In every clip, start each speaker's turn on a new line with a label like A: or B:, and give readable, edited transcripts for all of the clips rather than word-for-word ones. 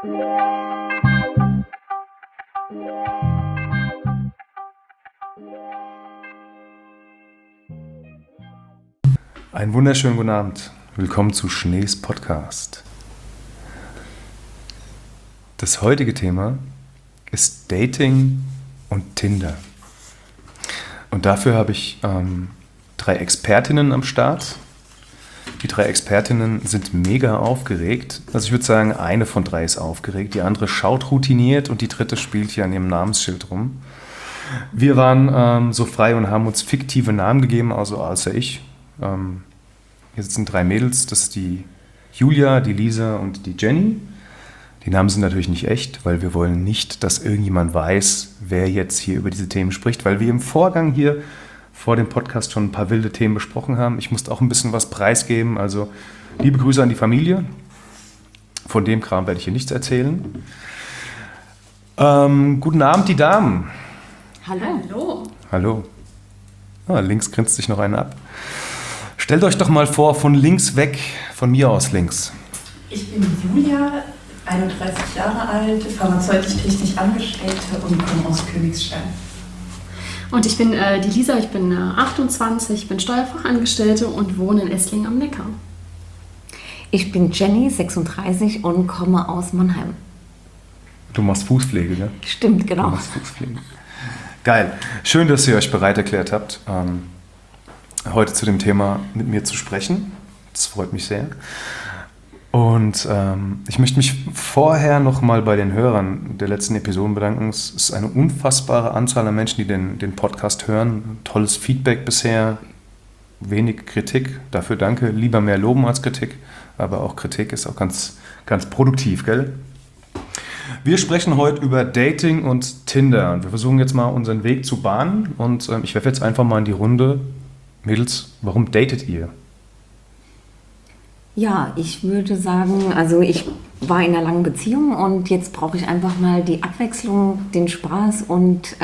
A: Einen wunderschönen guten Abend. Willkommen zu Schnees Podcast. Das heutige Thema ist Dating und Tinder. Und dafür habe ich 3 Expertinnen am Start. Die 3 Expertinnen sind mega aufgeregt. Also ich würde sagen, eine von 3 ist aufgeregt, die andere schaut routiniert und die dritte spielt hier an ihrem Namensschild rum. Wir waren so frei und haben uns fiktive Namen gegeben, also außer ich. Hier sitzen 3 Mädels, das ist die Julia, die Lisa und die Jenny. Die Namen sind natürlich nicht echt, weil wir wollen nicht, dass irgendjemand weiß, wer jetzt hier über diese Themen spricht, weil wir im Vorgang hier vor dem Podcast schon ein paar wilde Themen besprochen haben. Ich musste auch ein bisschen was preisgeben, also liebe Grüße an die Familie. Von dem Kram werde ich hier nichts erzählen. Guten Abend, die Damen.
B: Hallo.
A: Hallo. Links grinst sich noch einer ab. Stellt euch doch mal vor, von links weg, von mir aus links.
B: Ich bin Julia, 31 Jahre alt, pharmazeutisch-technisch Angestellte und komme aus Königstein.
C: Und ich bin die Lisa, ich bin 28, bin Steuerfachangestellte und wohne in Esslingen am Neckar.
D: Ich bin Jenny, 36 und komme aus Mannheim.
A: Du machst Fußpflege, ne?
D: Stimmt, genau.
A: Du machst Fußpflege. Geil. Schön, dass ihr euch bereit erklärt habt, heute zu dem Thema mit mir zu sprechen. Das freut mich sehr. Und ich möchte mich vorher nochmal bei den Hörern der letzten Episoden bedanken. Es ist eine unfassbare Anzahl an Menschen, die den Podcast hören. Tolles Feedback bisher, wenig Kritik. Dafür danke. Lieber mehr loben als Kritik. Aber auch Kritik ist auch ganz, ganz produktiv, gell? Wir sprechen heute über Dating und Tinder. Und wir versuchen jetzt mal unseren Weg zu bahnen. Und ich werfe jetzt einfach mal in die Runde. Mädels, warum datet ihr?
D: Ja, ich würde sagen, also ich war in einer langen Beziehung und jetzt brauche ich einfach mal die Abwechslung, den Spaß und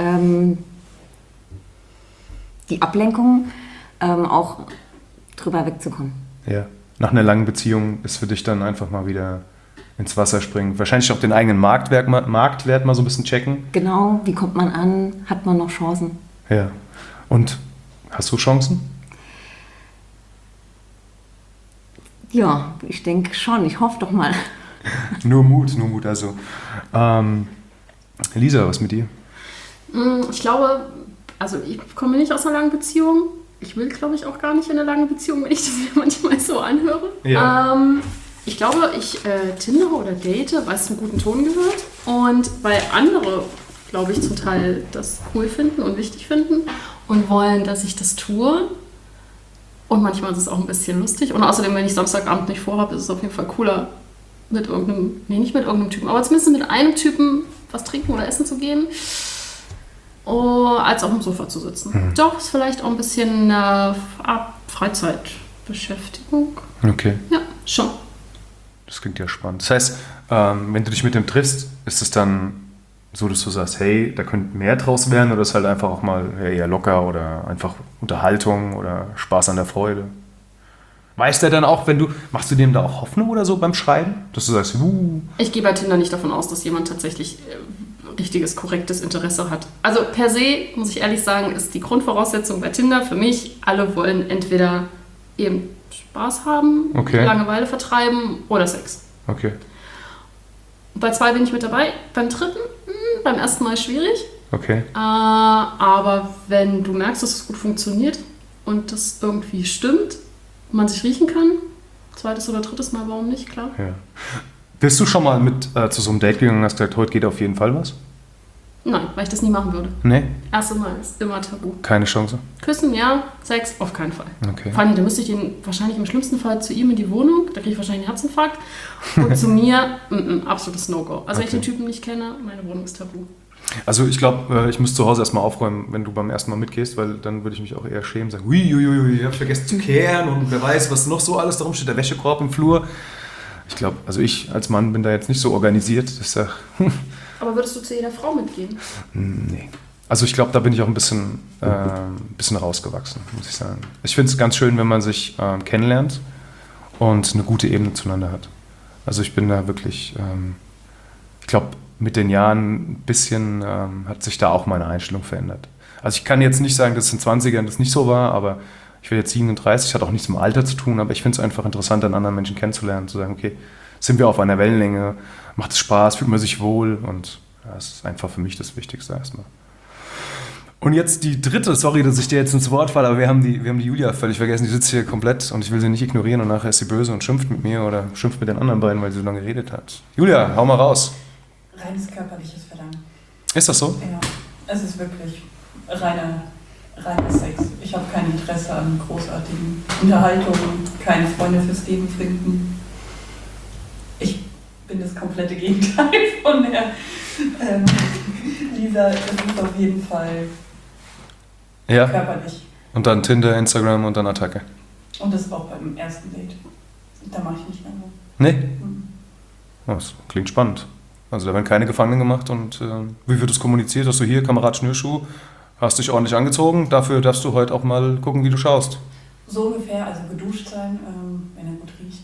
D: die Ablenkung, auch drüber wegzukommen.
A: Ja, nach einer langen Beziehung ist für dich dann einfach mal wieder ins Wasser springen. Wahrscheinlich auch den eigenen Marktwert mal so ein bisschen checken.
D: Genau, wie kommt man an? Hat man noch Chancen?
A: Ja, und hast du Chancen?
D: Ja, ich denke schon. Ich hoffe doch mal.
A: Nur Mut. Also, Lisa, was mit dir?
C: Ich glaube, also ich komme nicht aus einer langen Beziehung. Ich will, glaube ich, auch gar nicht in einer langen Beziehung, wenn ich das mir manchmal so anhöre.
A: Ja.
C: Ich glaube, ich tindere oder date, weil es zum guten Ton gehört. Und weil andere, glaube ich, zum Teil das cool finden und wichtig finden und wollen, dass ich das tue. Und manchmal ist es auch ein bisschen lustig. Und außerdem, wenn ich Samstagabend nicht vorhabe, ist es auf jeden Fall cooler, nicht mit irgendeinem Typen, aber zumindest mit einem Typen was trinken oder essen zu gehen, als auf dem Sofa zu sitzen. Doch, ist vielleicht auch ein bisschen Freizeitbeschäftigung.
A: Okay.
C: Ja, schon.
A: Das klingt ja spannend. Das heißt, wenn du dich mit dem triffst, ist es dann so, dass du sagst, hey, da könnte mehr draus werden, oder ist halt einfach auch mal eher locker oder einfach Unterhaltung oder Spaß an der Freude? Weiß der dann auch, machst du dem da auch Hoffnung oder so beim Schreiben? Dass du sagst,
C: Ich gehe bei Tinder nicht davon aus, dass jemand tatsächlich richtiges, korrektes Interesse hat. Also per se, muss ich ehrlich sagen, ist die Grundvoraussetzung bei Tinder für mich, alle wollen entweder eben Spaß haben,
A: okay,
C: Langeweile vertreiben oder Sex.
A: Okay.
C: Bei 2 bin ich mit dabei, beim 3. Beim ersten Mal schwierig.
A: Okay.
C: Aber wenn du merkst, dass es gut funktioniert und das irgendwie stimmt, man sich riechen kann, 2. oder 3. Mal, warum nicht, klar.
A: Ja. Bist du schon mal mit zu so einem Date gegangen und hast gesagt, heute geht auf jeden Fall was?
C: Nein, weil ich das nie machen würde.
A: Nee?
C: Erste Mal ist immer tabu.
A: Keine Chance?
C: Küssen, ja. Sex, auf keinen Fall.
A: Okay.
C: Vor allem, da müsste ich ihn wahrscheinlich im schlimmsten Fall zu ihm in die Wohnung, da kriege ich wahrscheinlich einen Herzinfarkt. Und zu mir, absolutes No-Go. Also wenn ich den Typen nicht kenne, meine Wohnung ist tabu.
A: Also ich glaube, ich muss zu Hause erstmal aufräumen, wenn du beim ersten Mal mitgehst, weil dann würde ich mich auch eher schämen, sagen, ich habe vergessen zu kehren und wer weiß, was noch so alles darum steht, der Wäschekorb im Flur. Ich glaube, also ich als Mann bin da jetzt nicht so organisiert. Ich sag,
C: Aber würdest du zu jeder Frau mitgehen?
A: Nee. Also ich glaube, da bin ich auch ein bisschen rausgewachsen, muss ich sagen. Ich finde es ganz schön, wenn man sich kennenlernt und eine gute Ebene zueinander hat. Also ich bin da wirklich glaube, mit den Jahren ein bisschen hat sich da auch meine Einstellung verändert. Also ich kann jetzt nicht sagen, dass es in den 20ern das nicht so war, aber ich bin jetzt 37, hat auch nichts mit dem Alter zu tun, aber ich finde es einfach interessant, einen anderen Menschen kennenzulernen, zu sagen, okay, sind wir auf einer Wellenlänge, macht es Spaß, fühlt man sich wohl und das ist einfach für mich das Wichtigste erstmal. Und jetzt die dritte, sorry, dass ich dir jetzt ins Wort falle, aber wir haben die Julia völlig vergessen, die sitzt hier komplett und ich will sie nicht ignorieren und nachher ist sie böse und schimpft mit mir oder schimpft mit den anderen beiden, weil sie so lange geredet hat. Julia, hau mal raus.
B: Reines körperliches Verlangen.
A: Ist das so?
B: Ja, es ist wirklich reiner Sex. Ich habe kein Interesse an großartigen Unterhaltungen, keine Freunde fürs Leben finden. Ich bin das komplette Gegenteil von der Lisa. Das ist auf jeden Fall
A: Ja.
B: körperlich.
A: Und dann Tinder, Instagram und dann Attacke.
B: Und das auch beim ersten Date. Da mache ich nicht mehr so.
A: Nee?
B: Mhm.
A: Oh, das klingt spannend. Also da werden keine Gefangenen gemacht und wie wird das kommuniziert? Hast du hier, Kamerad Schnürschuh, hast dich ordentlich angezogen, dafür darfst du heute auch mal gucken, wie du schaust.
B: So ungefähr, also geduscht sein, wenn er gut riecht.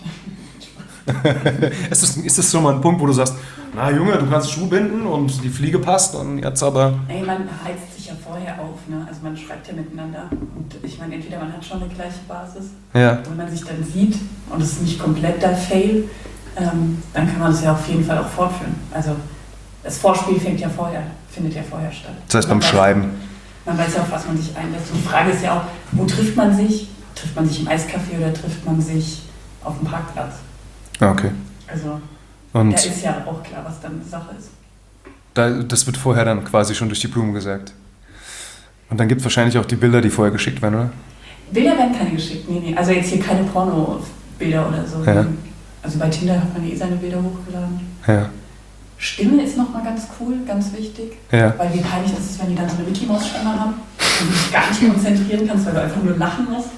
A: Ist das schon mal ein Punkt, wo du sagst, na Junge, du kannst Schuh binden und die Fliege passt und jetzt aber...
B: Ey, man heizt sich ja vorher auf, ne? Also man schreibt ja miteinander und ich meine, entweder man hat schon eine gleiche Basis,
A: Ja.
B: wenn man sich dann sieht und es ist nicht komplett der Fail, dann kann man das ja auf jeden Fall auch fortführen. Also das Vorspiel findet ja vorher statt.
A: Das heißt beim Schreiben.
B: Man weiß ja, auf was man sich einlässt. Und die Frage ist ja auch, wo trifft man sich? Trifft man sich im Eiscafé oder trifft man sich auf dem Parkplatz?
A: Okay.
B: Also
A: Und
B: da ist ja auch klar, was dann Sache ist.
A: das wird vorher dann quasi schon durch die Blumen gesagt. Und dann gibt es wahrscheinlich auch die Bilder, die vorher geschickt werden, oder?
B: Bilder werden keine geschickt, nee. Also jetzt hier keine Porno-Bilder oder so.
A: Ja.
B: Also bei Tinder hat man seine Bilder hochgeladen.
A: Ja.
B: Stimme ist nochmal ganz cool, ganz wichtig.
A: Ja.
B: Weil wie peinlich das ist, wenn die dann so eine Mickey-Maus-Stimme haben und du dich gar nicht konzentrieren kannst, weil du einfach nur lachen musst.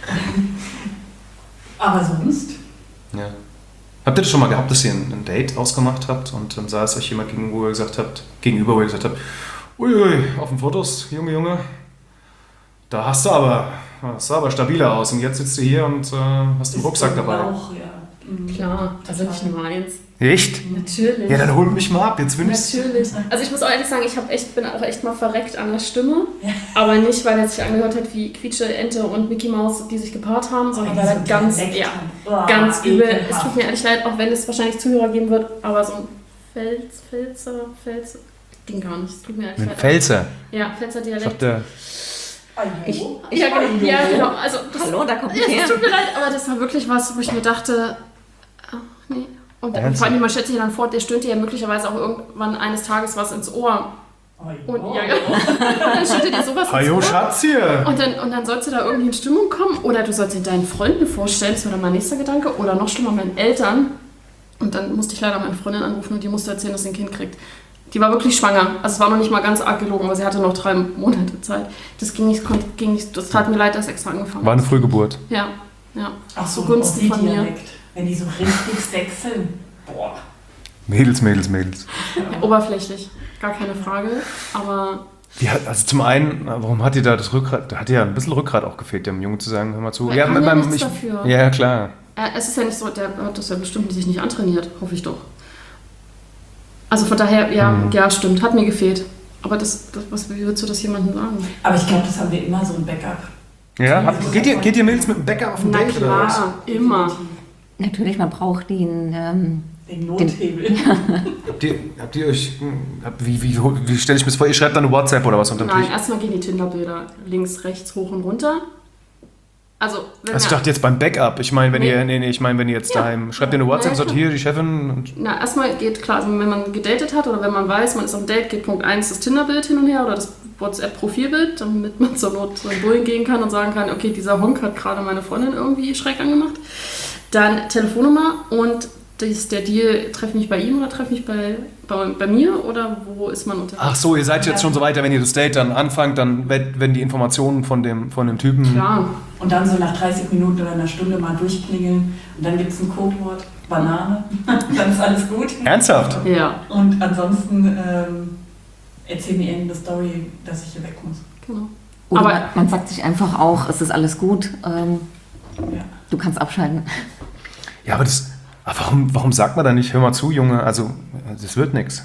B: Aber sonst...
A: Ja. Habt ihr das schon mal gehabt, dass ihr ein Date ausgemacht habt und dann saß euch jemand gegenüber, wo ihr gesagt habt, uiui, auf den Fotos, Junge, da sah aber stabiler aus und jetzt sitzt du hier und hast den Rucksack dabei.
B: Auch, ja. Mhm.
C: Klar, also nicht nur eins.
A: Echt?
C: Natürlich.
A: Ja, dann hol mich mal ab, jetzt will ich's.
C: Natürlich. Also ich muss auch ehrlich sagen, bin auch echt mal verreckt an der Stimme.
B: Ja.
C: Aber nicht, weil er sich angehört hat wie Quietsche, Ente und Mickey Maus, die sich gepaart haben, sondern weil er ganz übel.
B: ekelhaft.
C: Es tut mir ehrlich leid, auch wenn es wahrscheinlich Zuhörer geben wird, aber so ein Pfälzer, ging gar nicht. Es tut mir ehrlich
A: Ein
C: leid.
A: Pfälzer.
C: Ja, Pfälzer Dialekt.
A: Sagt der.
C: Ja, genau. Also
D: Hallo, da kommt
C: es
D: her.
C: tut mir leid, aber das war wirklich was, wo ich mir dachte, ach nee. Und
A: Ernsthaft?
C: vor allem, man stellt sich ja dann vor, der stöhnt dir ja möglicherweise auch irgendwann eines Tages was ins Ohr. Und ja, dann stöhnt dir sowas ins
A: Hajo,
C: Ohr.
A: Schatz hier!
C: Und dann sollst du da irgendwie in Stimmung kommen oder du sollst dir deinen Freunden vorstellen, das war dann mein nächster Gedanke, oder noch schlimmer meinen Eltern. Und dann musste ich leider meine Freundin anrufen und die musste erzählen, dass sie ein Kind kriegt. Die war wirklich schwanger. Also es war noch nicht mal ganz arg gelogen, aber sie hatte noch 3 Monate Zeit. Das ging nicht, das tat mir leid, dass extra angefangen
A: War eine
C: hat.
A: Frühgeburt.
C: Ja, ja.
B: Ach so,
C: Zugunsten von mir.
B: Dialekt. Wenn die so richtig sechseln. Boah.
A: Mädels.
C: Ja, oberflächlich, gar keine Frage. Aber
A: Die hat, also zum einen, warum hat die da das Rückgrat? Da hat ja ein bisschen Rückgrat auch gefehlt, dem Jungen zu sagen, hör mal zu.
C: Er kann ja nichts dafür.
A: Ja, klar.
C: es ist ja nicht so, der hat das ja bestimmt sich nicht antrainiert, hoffe ich doch. Also von daher, ja, stimmt, hat mir gefehlt. Aber wie würdest du das jemandem sagen?
B: Aber ich glaube, das haben wir immer so ein Backup.
A: Ja, geht ihr Mädels mit dem Bäcker auf den
C: Na
A: Date oder was?
C: klar, immer.
D: Natürlich, man braucht den.
B: Den Nothebel.
A: Habt ihr euch, wie stelle ich mir das vor? Ihr schreibt dann eine WhatsApp oder was unterm
C: Nein,
A: Tisch?
C: erstmal gehen die Tinder-Bilder links, rechts, hoch und runter. Also, wenn
A: Also ich dachte jetzt beim Backup. Ich meine, wenn ihr jetzt
C: Ja.
A: daheim schreibt ihr eine WhatsApp und sagt,
C: klar.
A: hier, die Chefin. Und
C: Na, erstmal geht klar, also wenn man gedatet hat oder wenn man weiß, man ist auf dem Date, geht Punkt 1 das Tinder-Bild hin und her oder das WhatsApp-Profilbild, damit man zur Not so einen Bullen gehen kann und sagen kann, okay, dieser Honk hat gerade meine Freundin irgendwie schräg angemacht. Dann Telefonnummer und der Deal, treffe mich bei ihm oder treffe mich bei mir oder wo ist man unterwegs?
A: ach so, ihr seid jetzt schon so weiter, wenn ihr das Date dann anfangt, dann werden die Informationen von dem Typen.
C: Klar.
B: Und dann so nach 30 Minuten oder einer Stunde mal durchklingeln und dann gibt es ein Codewort, Banane, dann ist alles gut.
A: Ernsthaft?
C: Ja,
B: Und ansonsten erzähl mir irgendeine Story, dass ich hier weg muss.
C: genau.
D: Oder
C: Aber-
D: man sagt sich einfach auch, es ist alles gut,
B: Ja.
D: du kannst abschalten.
A: Ja, aber Aber warum sagt man da nicht, hör mal zu, Junge, also das wird nichts.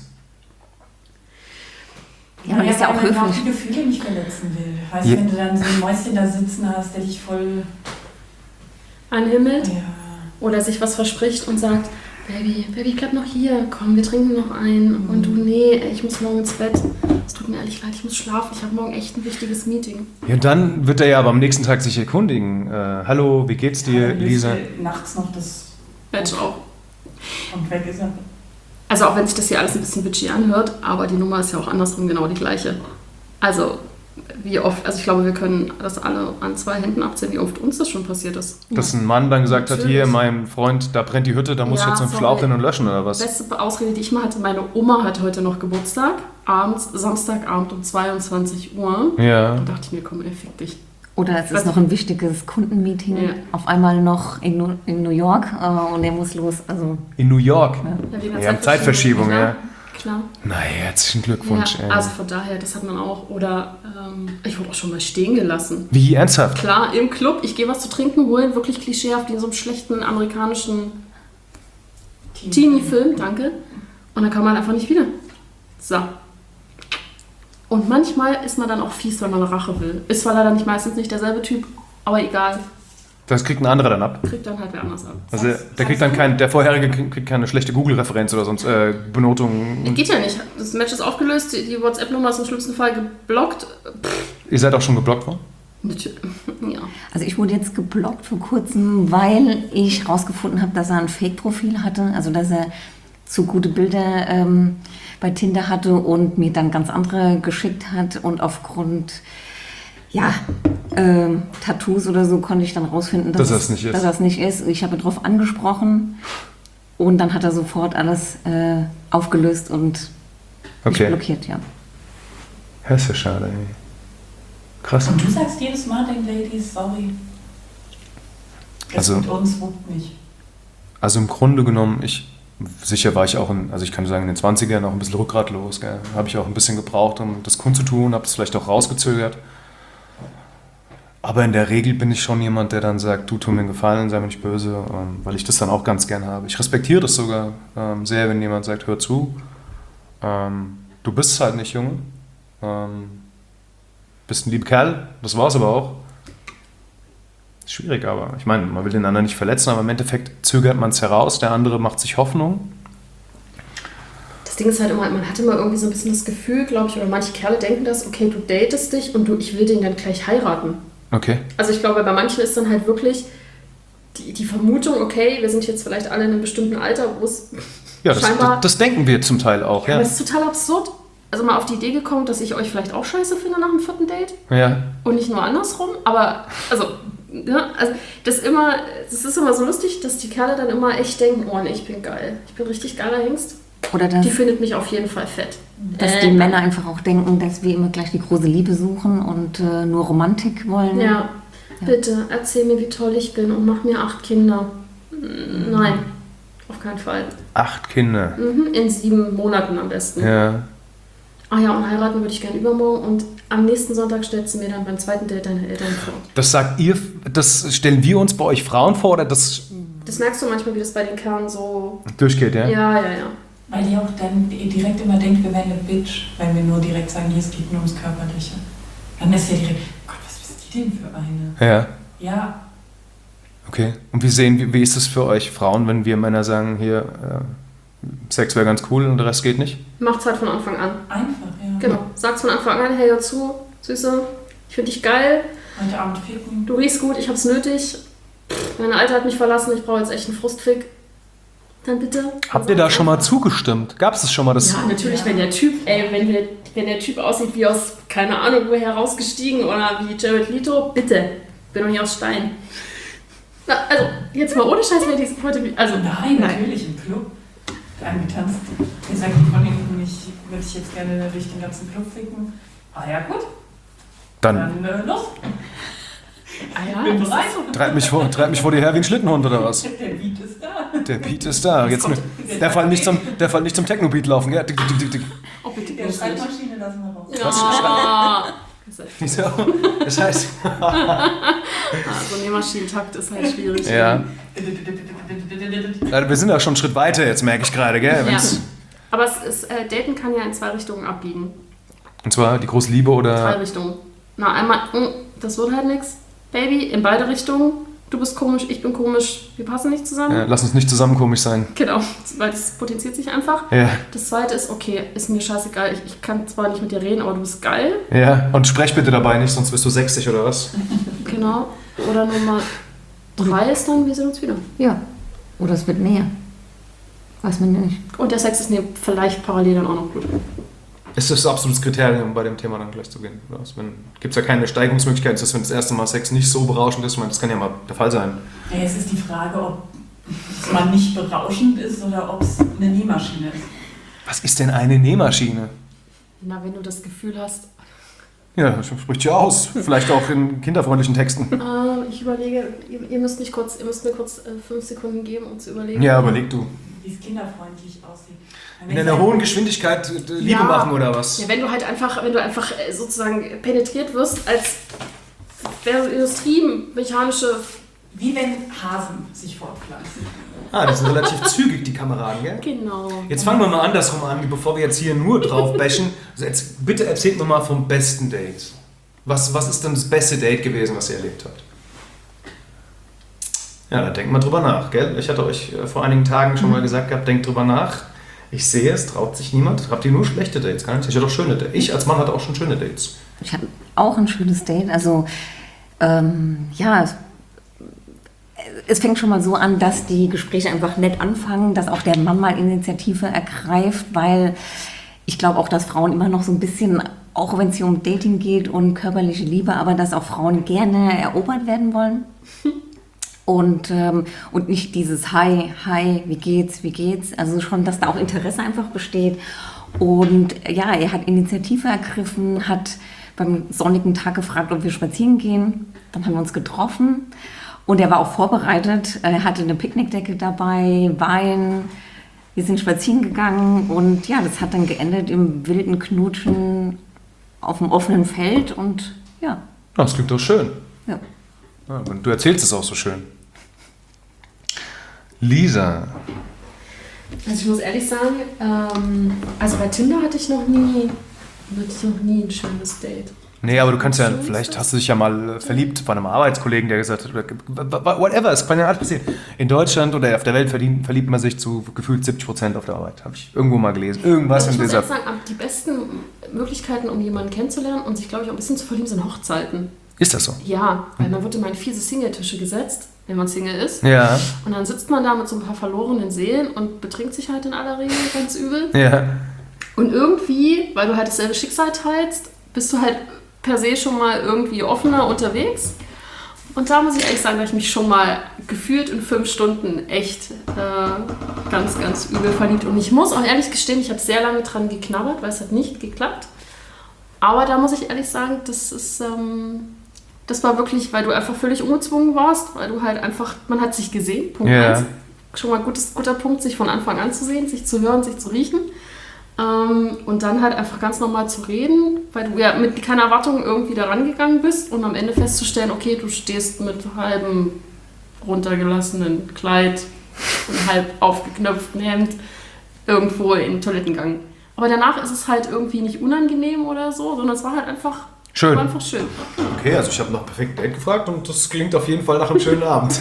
D: Ja, man ist ja auch
B: weil man
D: höflich.
B: die Gefühle nicht verletzen will. Weißt
A: Ja.
B: du, wenn du dann so ein Mäuschen da sitzen hast, der dich voll...
C: Anhimmelt
B: Ja.
C: oder sich was verspricht und sagt, Baby, bleib noch hier, komm, wir trinken noch einen. Und du, nee, ich muss morgen ins Bett. Es tut mir ehrlich leid, ich muss schlafen, ich habe morgen echt ein wichtiges Meeting.
A: Ja, und dann wird er ja aber am nächsten Tag sich erkundigen. Hallo, wie geht's dir,
B: Dann löst
A: Lisa?
B: er nachts noch das
C: Mensch auch.
B: und weg ist er.
C: Also auch wenn sich das hier alles ein bisschen bitchy anhört, aber die Nummer ist ja auch andersrum genau die gleiche. Also wie oft, also ich glaube, wir können das alle an 2 Händen abzählen, wie oft uns das schon passiert ist.
A: Dass ein Mann dann gesagt hat,
C: Natürlich.
A: hier, mein Freund, da brennt die Hütte, da muss ich
C: Ja,
A: jetzt einen
C: sorry.
A: Schlauch hin und löschen oder was?
C: Beste Ausrede, die ich mal hatte, meine Oma hat heute noch Geburtstag, abends, Samstagabend um 22 Uhr.
A: Ja.
C: Da dachte ich mir, komm, ey, fick dich.
D: Oder es ist
C: Was-
D: noch ein wichtiges Kundenmeeting,
C: Ja.
D: auf einmal noch in New York und er muss los. Also
A: In New York.
C: Ja, wegen der
A: Ja, Zeitverschiebung, ja.
C: Klar.
A: Na, herzlichen Glückwunsch.
C: Ja,
A: ey.
C: also von daher, das hat man auch. Oder ich wurde auch schon mal stehen gelassen.
A: Wie, ernsthaft?
C: Klar, im Club, ich gehe was zu trinken holen, wirklich klischeehaft, wie in so einem schlechten amerikanischen Teenie-Film, danke. Und dann kann man einfach nicht wieder. So. Und manchmal ist man dann auch fies, wenn man Rache will. Ist zwar leider meistens nicht derselbe Typ, aber egal.
A: Das kriegt ein anderer dann ab.
C: Kriegt dann halt wer anders ab.
A: Also der kriegt dann der vorherige kriegt keine schlechte Google-Referenz oder sonst Benotung.
C: Geht ja nicht. Das Match ist aufgelöst, die WhatsApp-Nummer ist im schlimmsten Fall geblockt.
A: Ihr seid auch schon geblockt worden?
C: Natürlich. Ja.
D: Also ich wurde jetzt geblockt vor kurzem, weil ich rausgefunden habe, dass er ein Fake-Profil hatte, also dass er zu gute Bilder bei Tinder hatte und mir dann ganz andere geschickt hat und aufgrund Tattoos oder so konnte ich dann rausfinden,
A: Dass das nicht ist.
D: Dass das nicht ist. Ich habe darauf angesprochen und dann hat er sofort alles aufgelöst und mich
A: Okay.
D: blockiert, ja.
A: Das ist ja schade, ey. Krass.
B: Und du sagst jedes Mal den Ladies, sorry. Das
A: Also-
B: mit uns wuppt nicht.
A: Also im Grunde genommen, sicher war ich auch, also ich kann sagen, in den 20ern auch ein bisschen rückgratlos. Gell? Habe ich auch ein bisschen gebraucht, um das kundzutun, habe das vielleicht auch rausgezögert. Aber in der Regel bin ich schon jemand, der dann sagt, du, tu mir einen Gefallen, sei mir nicht böse, weil ich das dann auch ganz gern habe. Ich respektiere das sogar sehr, wenn jemand sagt, hör zu, du bist es halt nicht, Junge. Bist ein lieber Kerl, das war's aber auch. Ist schwierig, aber ich meine, man will den anderen nicht verletzen, aber im Endeffekt zögert man es heraus, der andere macht sich Hoffnung.
C: Das Ding ist halt immer, man hat immer irgendwie so ein bisschen das Gefühl, glaube ich, oder manche Kerle denken das, okay, du datest dich und ich will den dann gleich heiraten.
A: Okay.
C: Also ich glaube, bei manchen ist dann halt wirklich die Vermutung, okay, wir sind jetzt vielleicht alle in einem bestimmten Alter, wo es
A: Ja,
C: scheinbar...
A: das denken wir zum Teil auch,
C: Aber
A: ja.
C: es ist total absurd. Also mal auf die Idee gekommen, dass ich euch vielleicht auch scheiße finde nach dem 4. Date
A: Ja,
C: und nicht nur andersrum, aber also das ist immer so lustig, dass die Kerle dann immer echt denken, oh nee, ich bin geil, ich bin richtig geiler Hengst.
D: Oder
C: Die findet mich auf jeden Fall fett.
D: dass die Männer einfach auch denken, dass wir immer gleich die große Liebe suchen und nur Romantik wollen.
C: Ja, bitte erzähl mir, wie toll ich bin und mach mir 8 Kinder. Nein, auf keinen Fall.
A: 8 Kinder.
C: In 7 Monaten am besten.
A: Ja.
C: Ach ja, und heiraten würde ich gerne übermorgen und am nächsten Sonntag stellst du mir dann beim 2. Date deine Eltern vor.
A: Das stellen wir uns bei euch Frauen vor oder das
C: Das merkst du manchmal, wie das bei den Kerlen so...
A: durchgeht, ja?
C: Ja.
B: Weil die auch dann direkt immer denkt, wir wären eine Bitch, wenn wir nur direkt sagen, hier, es geht nur ums Körperliche. Dann ist ja direkt, Gott, was ist die denn für eine?
A: Ja.
B: Ja,
A: Okay. Und wie ist es für euch Frauen, wenn wir Männer sagen, hier, Sex wäre ganz cool und der Rest geht nicht?
C: Macht's halt von Anfang an.
B: einfach, ja.
C: Genau. Sag's von Anfang an, hey, hör zu, Süße, ich finde dich geil,
B: Heute Abend ficken.
C: du riechst gut, ich hab's nötig, meine Alte hat mich verlassen, ich brauche jetzt echt einen Frustfick. Dann bitte.
A: Habt ihr da schon mal zugestimmt? Gab es das schon mal? Das
C: Ja, natürlich, wenn der Typ, wenn der Typ aussieht wie aus, keine Ahnung, woher rausgestiegen oder wie Jared Leto, bitte, bin doch nicht aus Stein. Na, also, jetzt mal ohne Scheiß, wenn ich heute, also,
B: Nein, natürlich im Club. Angetanzt. Mir sagt die von hinten, ich würde ich jetzt gerne durch den ganzen Club ficken. Ah ja, gut.
A: Dann
B: Dann los.
C: ah ja,
B: Bin
C: das
B: bereit.
A: treibt mich vor dir her wie ein Schlittenhund oder was?
B: Der Beat ist da.
A: Der Beat ist da. Jetzt der fällt nicht zum Techno-Beat laufen, gell? Dick, dick, dick, dick.
C: Oh, bitte
B: Der
C: bloß nicht.
B: Schreibmaschine lassen wir raus.
A: Was?
C: Ja,
A: Wieso? Das heißt...
C: Also Nähmaschinentakt ist halt schwierig.
A: Ja. Wir sind da schon einen Schritt weiter jetzt, merke ich gerade, gell?
C: Ja. Aber Daten kann ja in 2 Richtungen abbiegen.
A: Und zwar die große Liebe
C: 3
A: oder...
C: Richtungen. Na, einmal, das wird halt nichts. Baby, in beide Richtungen. Du bist komisch, ich bin komisch, wir passen nicht zusammen.
A: Ja, lass uns nicht zusammen komisch sein.
C: Genau, weil das potenziert sich einfach.
A: Ja.
C: Das zweite ist, okay, ist mir scheißegal, ich kann zwar nicht mit dir reden, aber du bist geil.
A: Ja, und sprech bitte dabei nicht, sonst wirst du 60 oder was?
C: Genau. Oder Nummer 3 ist dann, wir sehen uns wieder.
D: Ja. Oder es wird näher. Weiß man nicht.
C: Und der Sex ist vielleicht parallel dann auch noch gut.
A: Ist das absolutes Kriterium, bei dem Thema dann gleich zu gehen? Gibt es ja keine Steigerungsmöglichkeit, dass wenn das erste Mal Sex nicht so berauschend ist? Ich meine, das kann ja mal der Fall sein.
B: Ja, es ist die Frage, ob es mal nicht berauschend ist oder ob es eine Nähmaschine ist.
A: Was ist denn eine Nähmaschine?
C: Na, wenn du das Gefühl hast...
A: Ja, das spricht ja aus. Vielleicht auch in kinderfreundlichen Texten.
C: Ich überlege, ihr müsst mir kurz 5 Sekunden geben, um zu überlegen.
A: Ja, überleg du.
B: Wie es kinderfreundlich aussieht.
A: In einer hohen Geschwindigkeit Liebe machen oder was?
C: Ja, wenn du einfach sozusagen penetriert wirst, als wäre industriemechanische...
B: Wie wenn Hasen sich fortpflanzen.
A: Die sind relativ zügig, die Kameraden, gell?
C: Genau.
A: Jetzt fangen wir mal andersrum an, bevor wir jetzt hier nur drauf bashen. Also bitte erzählt mir mal vom besten Date. Was ist denn das beste Date gewesen, was ihr erlebt habt? Ja, da denkt mal drüber nach, gell? Ich hatte euch vor einigen Tagen schon mal gesagt gehabt, denkt drüber nach. Ich sehe, es traut sich niemand. Habt ihr nur schlechte Dates? Gar nicht. Ich hatte auch schöne Dates. Ich als Mann hatte auch schon schöne Dates.
D: Ich hatte auch ein schönes Date. Also, es fängt schon mal so an, dass die Gespräche einfach nett anfangen, dass auch der Mann mal Initiative ergreift, weil ich glaube auch, dass Frauen immer noch so ein bisschen, auch wenn es hier um Dating geht und körperliche Liebe, aber dass auch Frauen gerne erobert werden wollen. Und nicht dieses Hi, wie geht's? Also schon, dass da auch Interesse einfach besteht. Und ja, er hat Initiative ergriffen, hat beim sonnigen Tag gefragt, ob wir spazieren gehen. Dann haben wir uns getroffen und er war auch vorbereitet. Er hatte eine Picknickdecke dabei, Wein. Wir sind spazieren gegangen und ja, das hat dann geendet im wilden Knutschen auf dem offenen Feld und ja.
A: Das klingt doch schön.
D: Ja.
A: Ja, und du erzählst es auch so schön. Lisa.
C: Also ich muss ehrlich sagen, also bei Tinder hatte ich noch nie ein schönes Date.
A: Nee, aber du kannst ja, vielleicht hast du dich ja mal verliebt bei einem Arbeitskollegen, der gesagt hat, whatever, es kann ja alles passieren. In Deutschland oder auf der Welt verliebt man sich zu gefühlt 70% auf der Arbeit. Habe ich irgendwo mal gelesen. Irgendwas
C: Also
A: in
C: ich muss
A: dieser...
C: ehrlich sagen, die besten Möglichkeiten, um jemanden kennenzulernen und sich, glaube ich, auch ein bisschen zu verlieben, sind Hochzeiten.
A: Ist das so?
C: Ja, weil man wird immer in fiese Single-Tische gesetzt, wenn man Single ist.
A: Ja.
C: Und dann sitzt man da mit so ein paar verlorenen Seelen und betrinkt sich halt in aller Regel ganz übel.
A: Ja.
C: Und irgendwie, weil du halt dasselbe Schicksal teilst, bist du halt per se schon mal irgendwie offener unterwegs. Und da muss ich ehrlich sagen, dass ich mich schon mal gefühlt in 5 Stunden echt ganz, ganz übel verliebt. Und ich muss auch ehrlich gestehen, ich habe sehr lange dran geknabbert, weil es hat nicht geklappt. Aber da muss ich ehrlich sagen, das war wirklich, weil du einfach völlig ungezwungen warst, weil du halt einfach, man hat sich gesehen, Punkt 1. Schon mal guter Punkt, sich von Anfang an zu sehen, sich zu hören, sich zu riechen. Und dann halt einfach ganz normal zu reden, weil du ja mit keiner Erwartung irgendwie da rangegangen bist und am Ende festzustellen, okay, du stehst mit halbem runtergelassenen Kleid und halb aufgeknöpftem Hemd irgendwo in den Toilettengang. Aber danach ist es halt irgendwie nicht unangenehm oder so, sondern es war halt einfach
A: schön.
C: War einfach schön.
A: Okay, also ich habe nach einem perfekten Date gefragt und das klingt auf jeden Fall nach einem schönen Abend.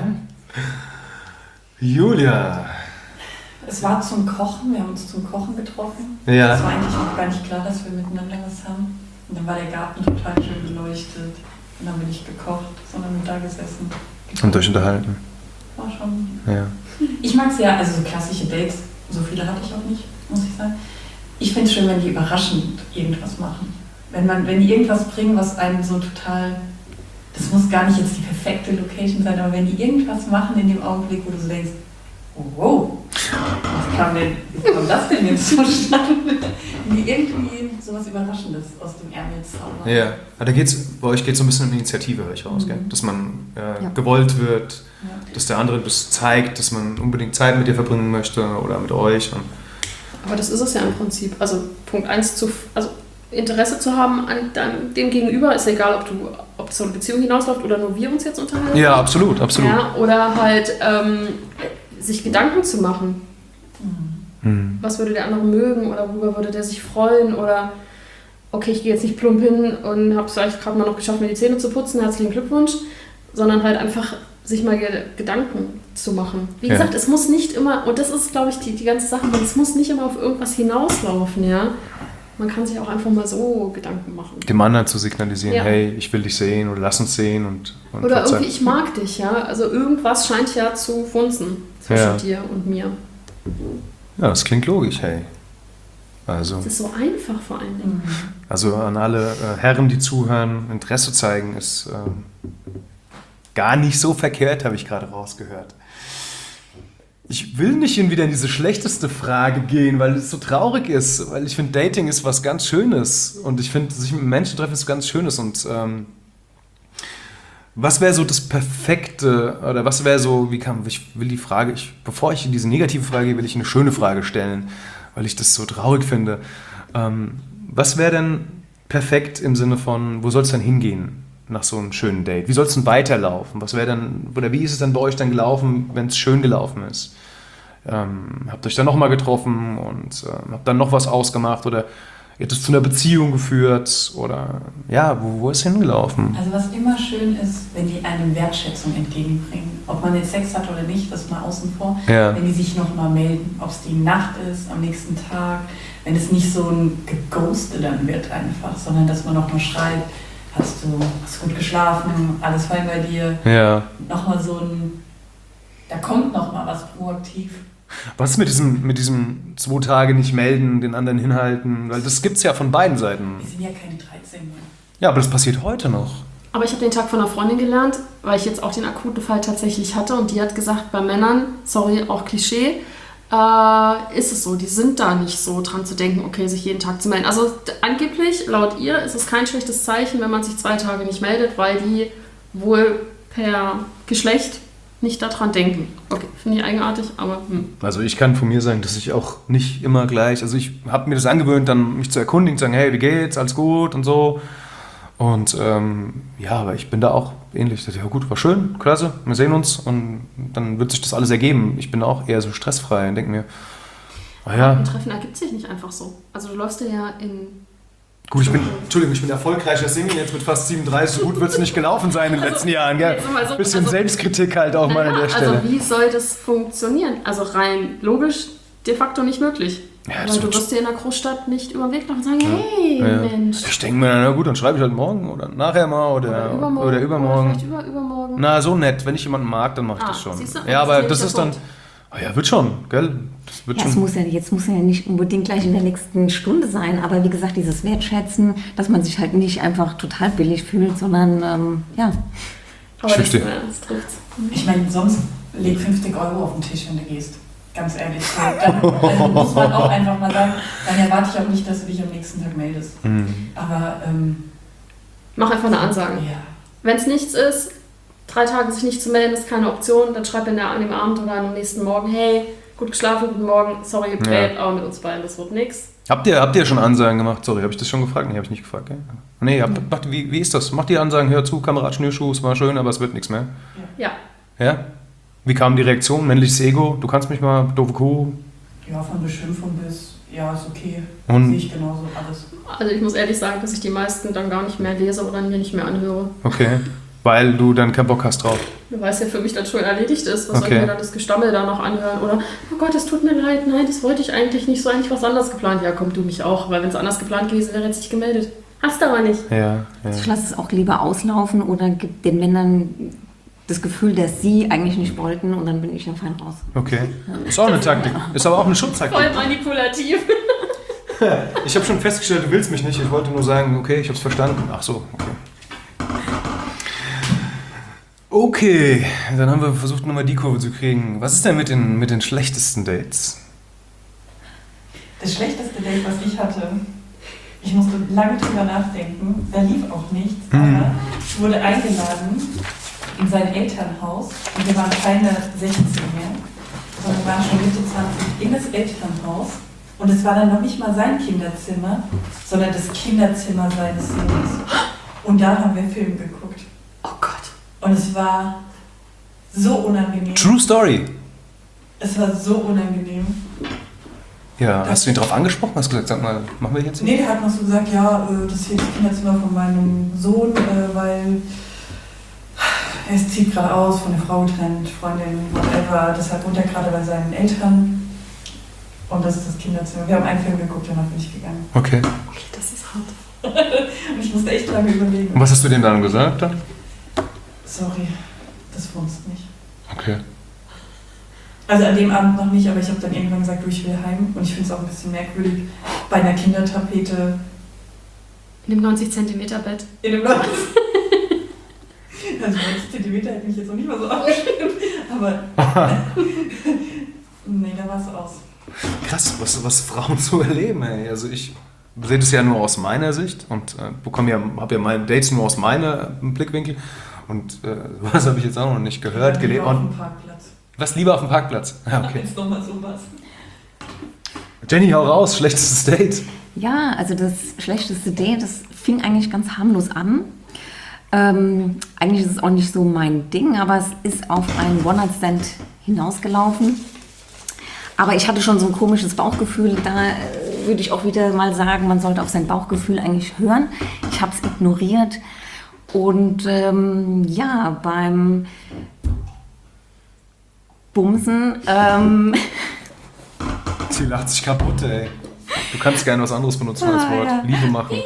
A: Julia.
B: Es war zum Kochen, wir haben uns zum Kochen getroffen.
A: Ja.
B: Es war eigentlich noch gar nicht klar, dass wir miteinander was haben. Und dann war der Garten total schön beleuchtet. Und dann bin ich gekocht, sondern da gesessen.
A: Und euch unterhalten.
B: War schon.
A: Ja.
B: Ich mag es ja, also so klassische Dates, so viele hatte ich auch nicht, muss ich sagen. Ich finde es schön, wenn die überraschend irgendwas machen. Wenn die irgendwas bringen, was einen so total, das muss gar nicht jetzt die perfekte Location sein, aber wenn die irgendwas machen in dem Augenblick, wo du so denkst, oh, wow, wie kam das denn jetzt zustande? Wenn die irgendwie sowas Überraschendes aus dem Ärmel zaubern.
A: Ja, aber bei euch geht es so ein bisschen um Initiative, höre ich raus, gell? Dass man gewollt wird, dass der andere das zeigt, dass man unbedingt Zeit mit dir verbringen möchte oder mit euch.
C: Aber das ist es ja im Prinzip. Also Punkt 1 also Interesse zu haben an dem Gegenüber, ist egal, ob es so eine Beziehung hinausläuft oder nur wir uns jetzt unterhalten.
A: Ja, absolut, absolut.
C: Ja, oder halt sich Gedanken zu machen. Was würde der andere mögen oder worüber würde der sich freuen oder okay, ich gehe jetzt nicht plump hin und habe es vielleicht gerade mal noch geschafft, mir die Zähne zu putzen, herzlichen Glückwunsch, sondern halt einfach sich mal Gedanken zu machen. Wie gesagt, es muss nicht immer, und das ist, glaube ich, die ganze Sache, es muss nicht immer auf irgendwas hinauslaufen, ja. Man kann sich auch einfach mal so Gedanken machen.
A: Dem anderen zu signalisieren, hey, ich will dich sehen oder lass uns sehen. Und
C: oder irgendwie, ich mag dich, ja. Also irgendwas scheint ja zu funzen zwischen dir und mir.
A: Ja, das klingt logisch, hey. Also,
C: das ist so einfach vor allen Dingen.
A: Also an alle Herren, die zuhören, Interesse zeigen, ist gar nicht so verkehrt, habe ich gerade rausgehört. Ich will nicht wieder in diese schlechteste Frage gehen, weil es so traurig ist, weil ich finde, Dating ist was ganz Schönes und ich finde, sich mit Menschen treffen ist ganz Schönes und was wäre so das Perfekte oder was wäre so, ich will die Frage, bevor ich in diese negative Frage gehe, will ich eine schöne Frage stellen, weil ich das so traurig finde. Was wäre denn perfekt im Sinne von, wo soll es dann hingehen nach so einem schönen Date? Wie soll es denn weiterlaufen? Was wäre dann, oder wie ist es dann bei euch dann gelaufen, wenn es schön gelaufen ist? Habt euch dann nochmal getroffen und habt dann noch was ausgemacht oder ihr habt es zu einer Beziehung geführt oder ja, wo ist es hingelaufen?
B: Also was immer schön ist, wenn die einem Wertschätzung entgegenbringen. Ob man jetzt Sex hat oder nicht, das mal außen vor. Ja. Wenn die sich nochmal melden, ob es die Nacht ist, am nächsten Tag, wenn es nicht so ein Geghoste dann wird einfach, sondern dass man nochmal schreibt, hast du gut geschlafen, alles fein bei dir. Ja. Nochmal so da kommt nochmal was proaktiv.
A: Was ist mit diesem 2 Tage nicht melden, den anderen hinhalten? Weil das gibt es ja von beiden Seiten.
B: Wir sind ja keine 13 mehr.
A: Ja, aber das passiert heute noch.
C: Aber ich habe den Tag von einer Freundin gelernt, weil ich jetzt auch den akuten Fall tatsächlich hatte und die hat gesagt, bei Männern, sorry, auch Klischee, ist es so, die sind da nicht so dran zu denken, okay, sich jeden Tag zu melden. Also angeblich, laut ihr, ist es kein schlechtes Zeichen, wenn man sich 2 Tage nicht meldet, weil die wohl per Geschlecht nicht daran denken. Okay, finde ich eigenartig, aber...
A: Also ich kann von mir sagen, dass ich auch nicht immer gleich... Also ich habe mir das angewöhnt, dann mich zu erkundigen, zu sagen, hey, wie geht's, alles gut und so. Und ja, aber ich bin da auch ähnlich. Ich dachte, ja gut, war schön, klasse, wir sehen uns und dann wird sich das alles ergeben. Ich bin auch eher so stressfrei und denke mir,
C: ein Treffen ergibt sich nicht einfach so. Also du läufst ja in...
A: Gut, ich bin erfolgreicher Single, jetzt mit fast 37, so gut wird es nicht gelaufen sein in den letzten Jahren, gell? Ein bisschen Selbstkritik halt auch mal an der Stelle.
C: Also wie soll das funktionieren? Also rein logisch de facto nicht möglich. Ja, weil du wirst dir in der Großstadt nicht über den Weg laufen und sagen, hey, Mensch.
A: Ich denke mir, na gut, dann schreibe ich halt morgen oder nachher mal oder übermorgen. Oder vielleicht übermorgen. Na, so nett, wenn ich jemanden mag, dann mache ich das schon. Ja, aber das ist dann... Ja, wird schon, gell? Das wird schon.
D: Jetzt muss ja nicht unbedingt gleich in der nächsten Stunde sein, aber wie gesagt, dieses Wertschätzen, dass man sich halt nicht einfach total billig fühlt, sondern, ja.
C: Aber das trifft's.
B: Ich meine, sonst leg 50 Euro auf den Tisch, wenn du gehst. Ganz ehrlich. Dann muss man auch einfach mal sagen, dann erwarte ich auch nicht, dass du dich am nächsten Tag meldest. Aber
C: mach einfach eine Ansage. Ja. Wenn es nichts ist, 3 Tage sich nicht zu melden, ist keine Option, dann schreib an dem Abend oder am nächsten Morgen, hey, gut geschlafen, guten Morgen, sorry, Babe, aber mit uns beiden, das wird nix.
A: Habt ihr schon Ansagen gemacht? Sorry, habe ich das schon gefragt? Nee, habe ich nicht gefragt. Gell? Nee, wie ist das? Macht ihr Ansagen, hör zu, Kamerad, Schnürschuh, es war schön, aber es wird nichts mehr?
C: Ja.
A: Ja? Wie kam die Reaktion? Männliches Ego, du kannst mich mal, doofe Kuh?
B: Ja, von Beschimpfung bis, ja, ist okay. Sehe ich genauso alles.
C: Also ich muss ehrlich sagen, dass ich die meisten dann gar nicht mehr lese oder mir nicht mehr anhöre.
A: Okay. Weil du dann keinen Bock hast drauf.
C: Weil es ja für mich dann schon erledigt ist. Was soll ich mir dann das Gestammel da noch anhören? Oder, oh Gott, es tut mir leid, nein, das wollte ich eigentlich nicht, so eigentlich was anderes geplant. Ja, komm, du mich auch, weil wenn es anders geplant gewesen wäre, hätte ich gemeldet. Hast du aber nicht.
A: Ja.
D: Also ich lasse es auch lieber auslaufen oder gebe den Männern das Gefühl, dass sie eigentlich nicht wollten und dann bin ich dann fein raus.
A: Okay. Ist auch eine Taktik. Ist aber auch eine Schutztaktik.
C: Voll manipulativ.
A: Ich habe schon festgestellt, du willst mich nicht. Ich wollte nur sagen, okay, ich habe es verstanden. Ach so, okay. Okay, dann haben wir versucht, nochmal die Kurve zu kriegen. Was ist denn mit den schlechtesten Dates?
B: Das schlechteste Date, was ich hatte, ich musste lange drüber nachdenken, da lief auch nichts, aber ich wurde eingeladen in sein Elternhaus und wir waren keine 16 mehr, sondern wir waren schon Mitte 20 in das Elternhaus Und es war dann noch nicht mal sein Kinderzimmer, sondern das Kinderzimmer seines Sohnes. Und da haben wir Film geguckt.
C: Oh Gott.
B: Und es war so unangenehm.
A: True Story.
B: Es war so unangenehm.
A: Ja, hast du ihn drauf angesprochen? Hast du gesagt, sag mal, machen wir jetzt?
B: Nee, der hat noch so gesagt, ja, das ist hier das Kinderzimmer von meinem Sohn, weil er zieht gerade aus, von der Frau trennt, Freundin, whatever. Deshalb wohnt er gerade bei seinen Eltern. Und das ist das Kinderzimmer. Wir haben einen Film geguckt, danach bin ich gegangen.
A: Okay.
C: Okay, das ist hart.
B: Und ich musste echt lange überlegen.
A: Und was hast du dem dann gesagt dann?
B: Sorry, das funzt nicht.
A: Okay.
B: Also an dem Abend noch nicht, aber ich habe dann irgendwann gesagt, du, ich will heim. Und ich finde es auch ein bisschen merkwürdig, bei einer Kindertapete
C: In dem 90 cm Bett.
B: in dem Land. Also 90 Zentimeter hätte mich jetzt noch nicht mal so aufgeschrieben. Aber nee, da war es aus.
A: Krass, was Frauen so erleben, ey. Also ich sehe das ja nur aus meiner Sicht und habe ja meine Dates nur aus meinem Blickwinkel. Und was habe ich jetzt auch noch nicht gehört,
B: Lieber
A: gelebt.
B: auf dem Parkplatz.
A: Was, lieber auf dem Parkplatz? Ja, okay.
B: Jetzt nochmal sowas.
A: Jenny, hau raus, schlechtestes Date.
D: Ja, also das schlechteste Date, das fing eigentlich ganz harmlos an. Eigentlich ist es auch nicht so mein Ding, aber es ist auf einen One-Night-Stand hinausgelaufen. Aber ich hatte schon so ein komisches Bauchgefühl, da würde ich auch wieder mal sagen, man sollte auf sein Bauchgefühl eigentlich hören. Ich habe es ignoriert und ja, beim Bumsen...
A: Sie lacht sich kaputt, ey. Du kannst gerne was anderes benutzen als Wort.
D: Ja.
A: Liebe machen.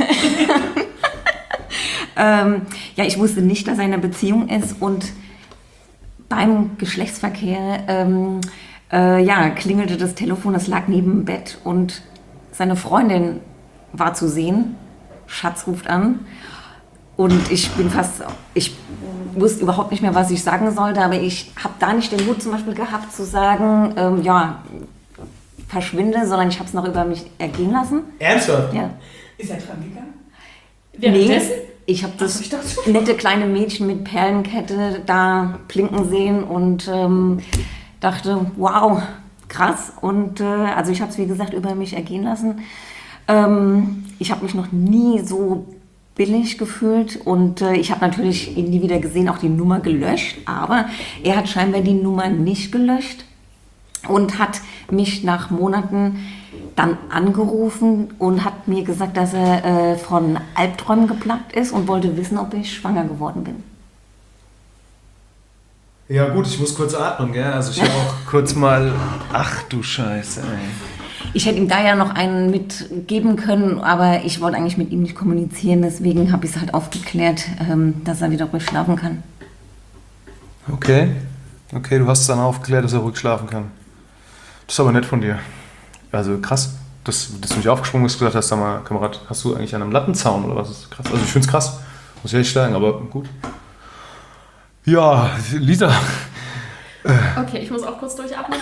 D: ja, ich wusste nicht, dass er in einer Beziehung ist und beim Geschlechtsverkehr ja, klingelte das Telefon, das lag neben dem Bett und seine Freundin war zu sehen. Schatz ruft an und ich wusste überhaupt nicht mehr, was ich sagen sollte, aber ich habe da nicht den Mut zum Beispiel gehabt zu sagen, ja, verschwinde, sondern ich habe es noch über mich ergehen lassen.
A: Ernsthaft?
D: Ja.
B: Ist er dran gegangen?
C: Währenddessen?
D: Ich habe das
C: ich dachte-
D: nette kleine Mädchen mit Perlenkette da blinken sehen und dachte, wow, krass. Und also ich habe es, wie gesagt, über mich ergehen lassen. Ich habe mich noch nie so billig gefühlt und ich habe natürlich ihn nie wieder gesehen, auch die Nummer gelöscht. Aber er hat scheinbar die Nummer nicht gelöscht und hat mich nach Monaten dann angerufen und hat mir gesagt, dass er von Albträumen geplagt ist und wollte wissen, ob ich schwanger geworden bin.
A: Ja gut, ich muss kurz atmen, gell? Also ich habe auch kurz mal... Ach du Scheiße, ey.
D: Ich hätte ihm da ja noch einen mitgeben können, aber ich wollte eigentlich mit ihm nicht kommunizieren, deswegen habe ich es halt aufgeklärt, dass er wieder ruhig schlafen kann.
A: Okay. Okay, du hast es dann aufgeklärt, dass er ruhig schlafen kann. Das ist aber nett von dir. Also krass, dass du nicht aufgesprungen bist, gesagt hast, sag mal, Kamerad, hast du eigentlich an einem Lattenzaun oder was? Das ist krass. Also ich finde es krass, muss ich ehrlich sagen, aber gut. Ja, Lisa.
C: Okay, ich muss auch kurz durchatmen.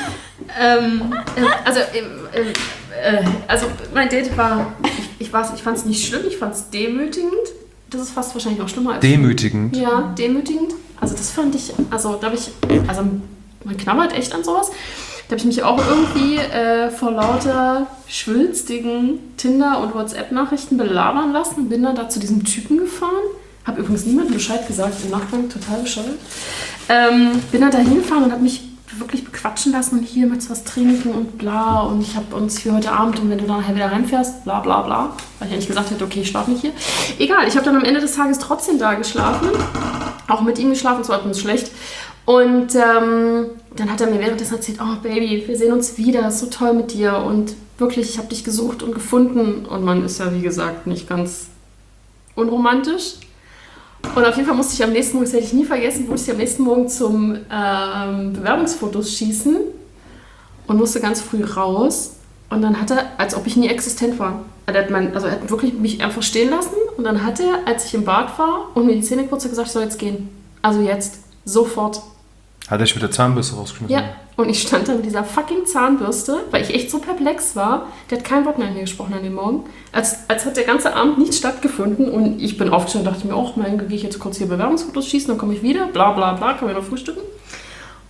C: Also mein Date war, ich fand es nicht schlimm, ich fand es demütigend. Das ist fast wahrscheinlich noch schlimmer als...
A: Demütigend?
C: Ja, demütigend. Also das fand ich, man knabbert echt an sowas. Da habe ich mich auch irgendwie vor lauter schwülstigen Tinder- und WhatsApp-Nachrichten belabern lassen. Bin dann da zu diesem Typen gefahren. Habe übrigens niemandem Bescheid gesagt, im Nachgang total bescheuert. Bin dann da hingefahren und habe mich wirklich bequatschen lassen und hier mit was trinken und bla. Und ich habe uns für heute Abend und wenn du dann nachher wieder reinfährst, bla bla bla. Weil ich eigentlich gesagt hätte, okay, ich schlafe nicht hier. Egal, ich habe dann am Ende des Tages trotzdem da geschlafen. Auch mit ihm geschlafen, es war übrigens schlecht. Und dann hat er mir währenddessen erzählt, oh Baby, wir sehen uns wieder, ist so toll mit dir. Und wirklich, ich habe dich gesucht und gefunden. Und man ist ja, wie gesagt, nicht ganz unromantisch. Und auf jeden Fall musste ich am nächsten Morgen, das hätte ich nie vergessen, musste ich am nächsten Morgen zum Bewerbungsfotos schießen und musste ganz früh raus. Und dann hat er, als ob ich nie existent war, er hat wirklich mich einfach stehen lassen. Und dann hat er, als ich im Bad war und mir die Zähne putze, gesagt, ich soll jetzt gehen. Also jetzt, sofort.
A: Hat er dich mit der Zahnbürste rausgeschmissen?
C: Ja, und ich stand da mit dieser fucking Zahnbürste, weil ich echt so perplex war. Der hat kein Wort mehr mit mir gesprochen an dem Morgen. Als hat der ganze Abend nicht stattgefunden und ich bin aufgestanden und dachte mir, oh mein, gehe ich jetzt kurz hier Bewerbungsfotos schießen, dann komme ich wieder, bla bla bla, kann wir noch frühstücken.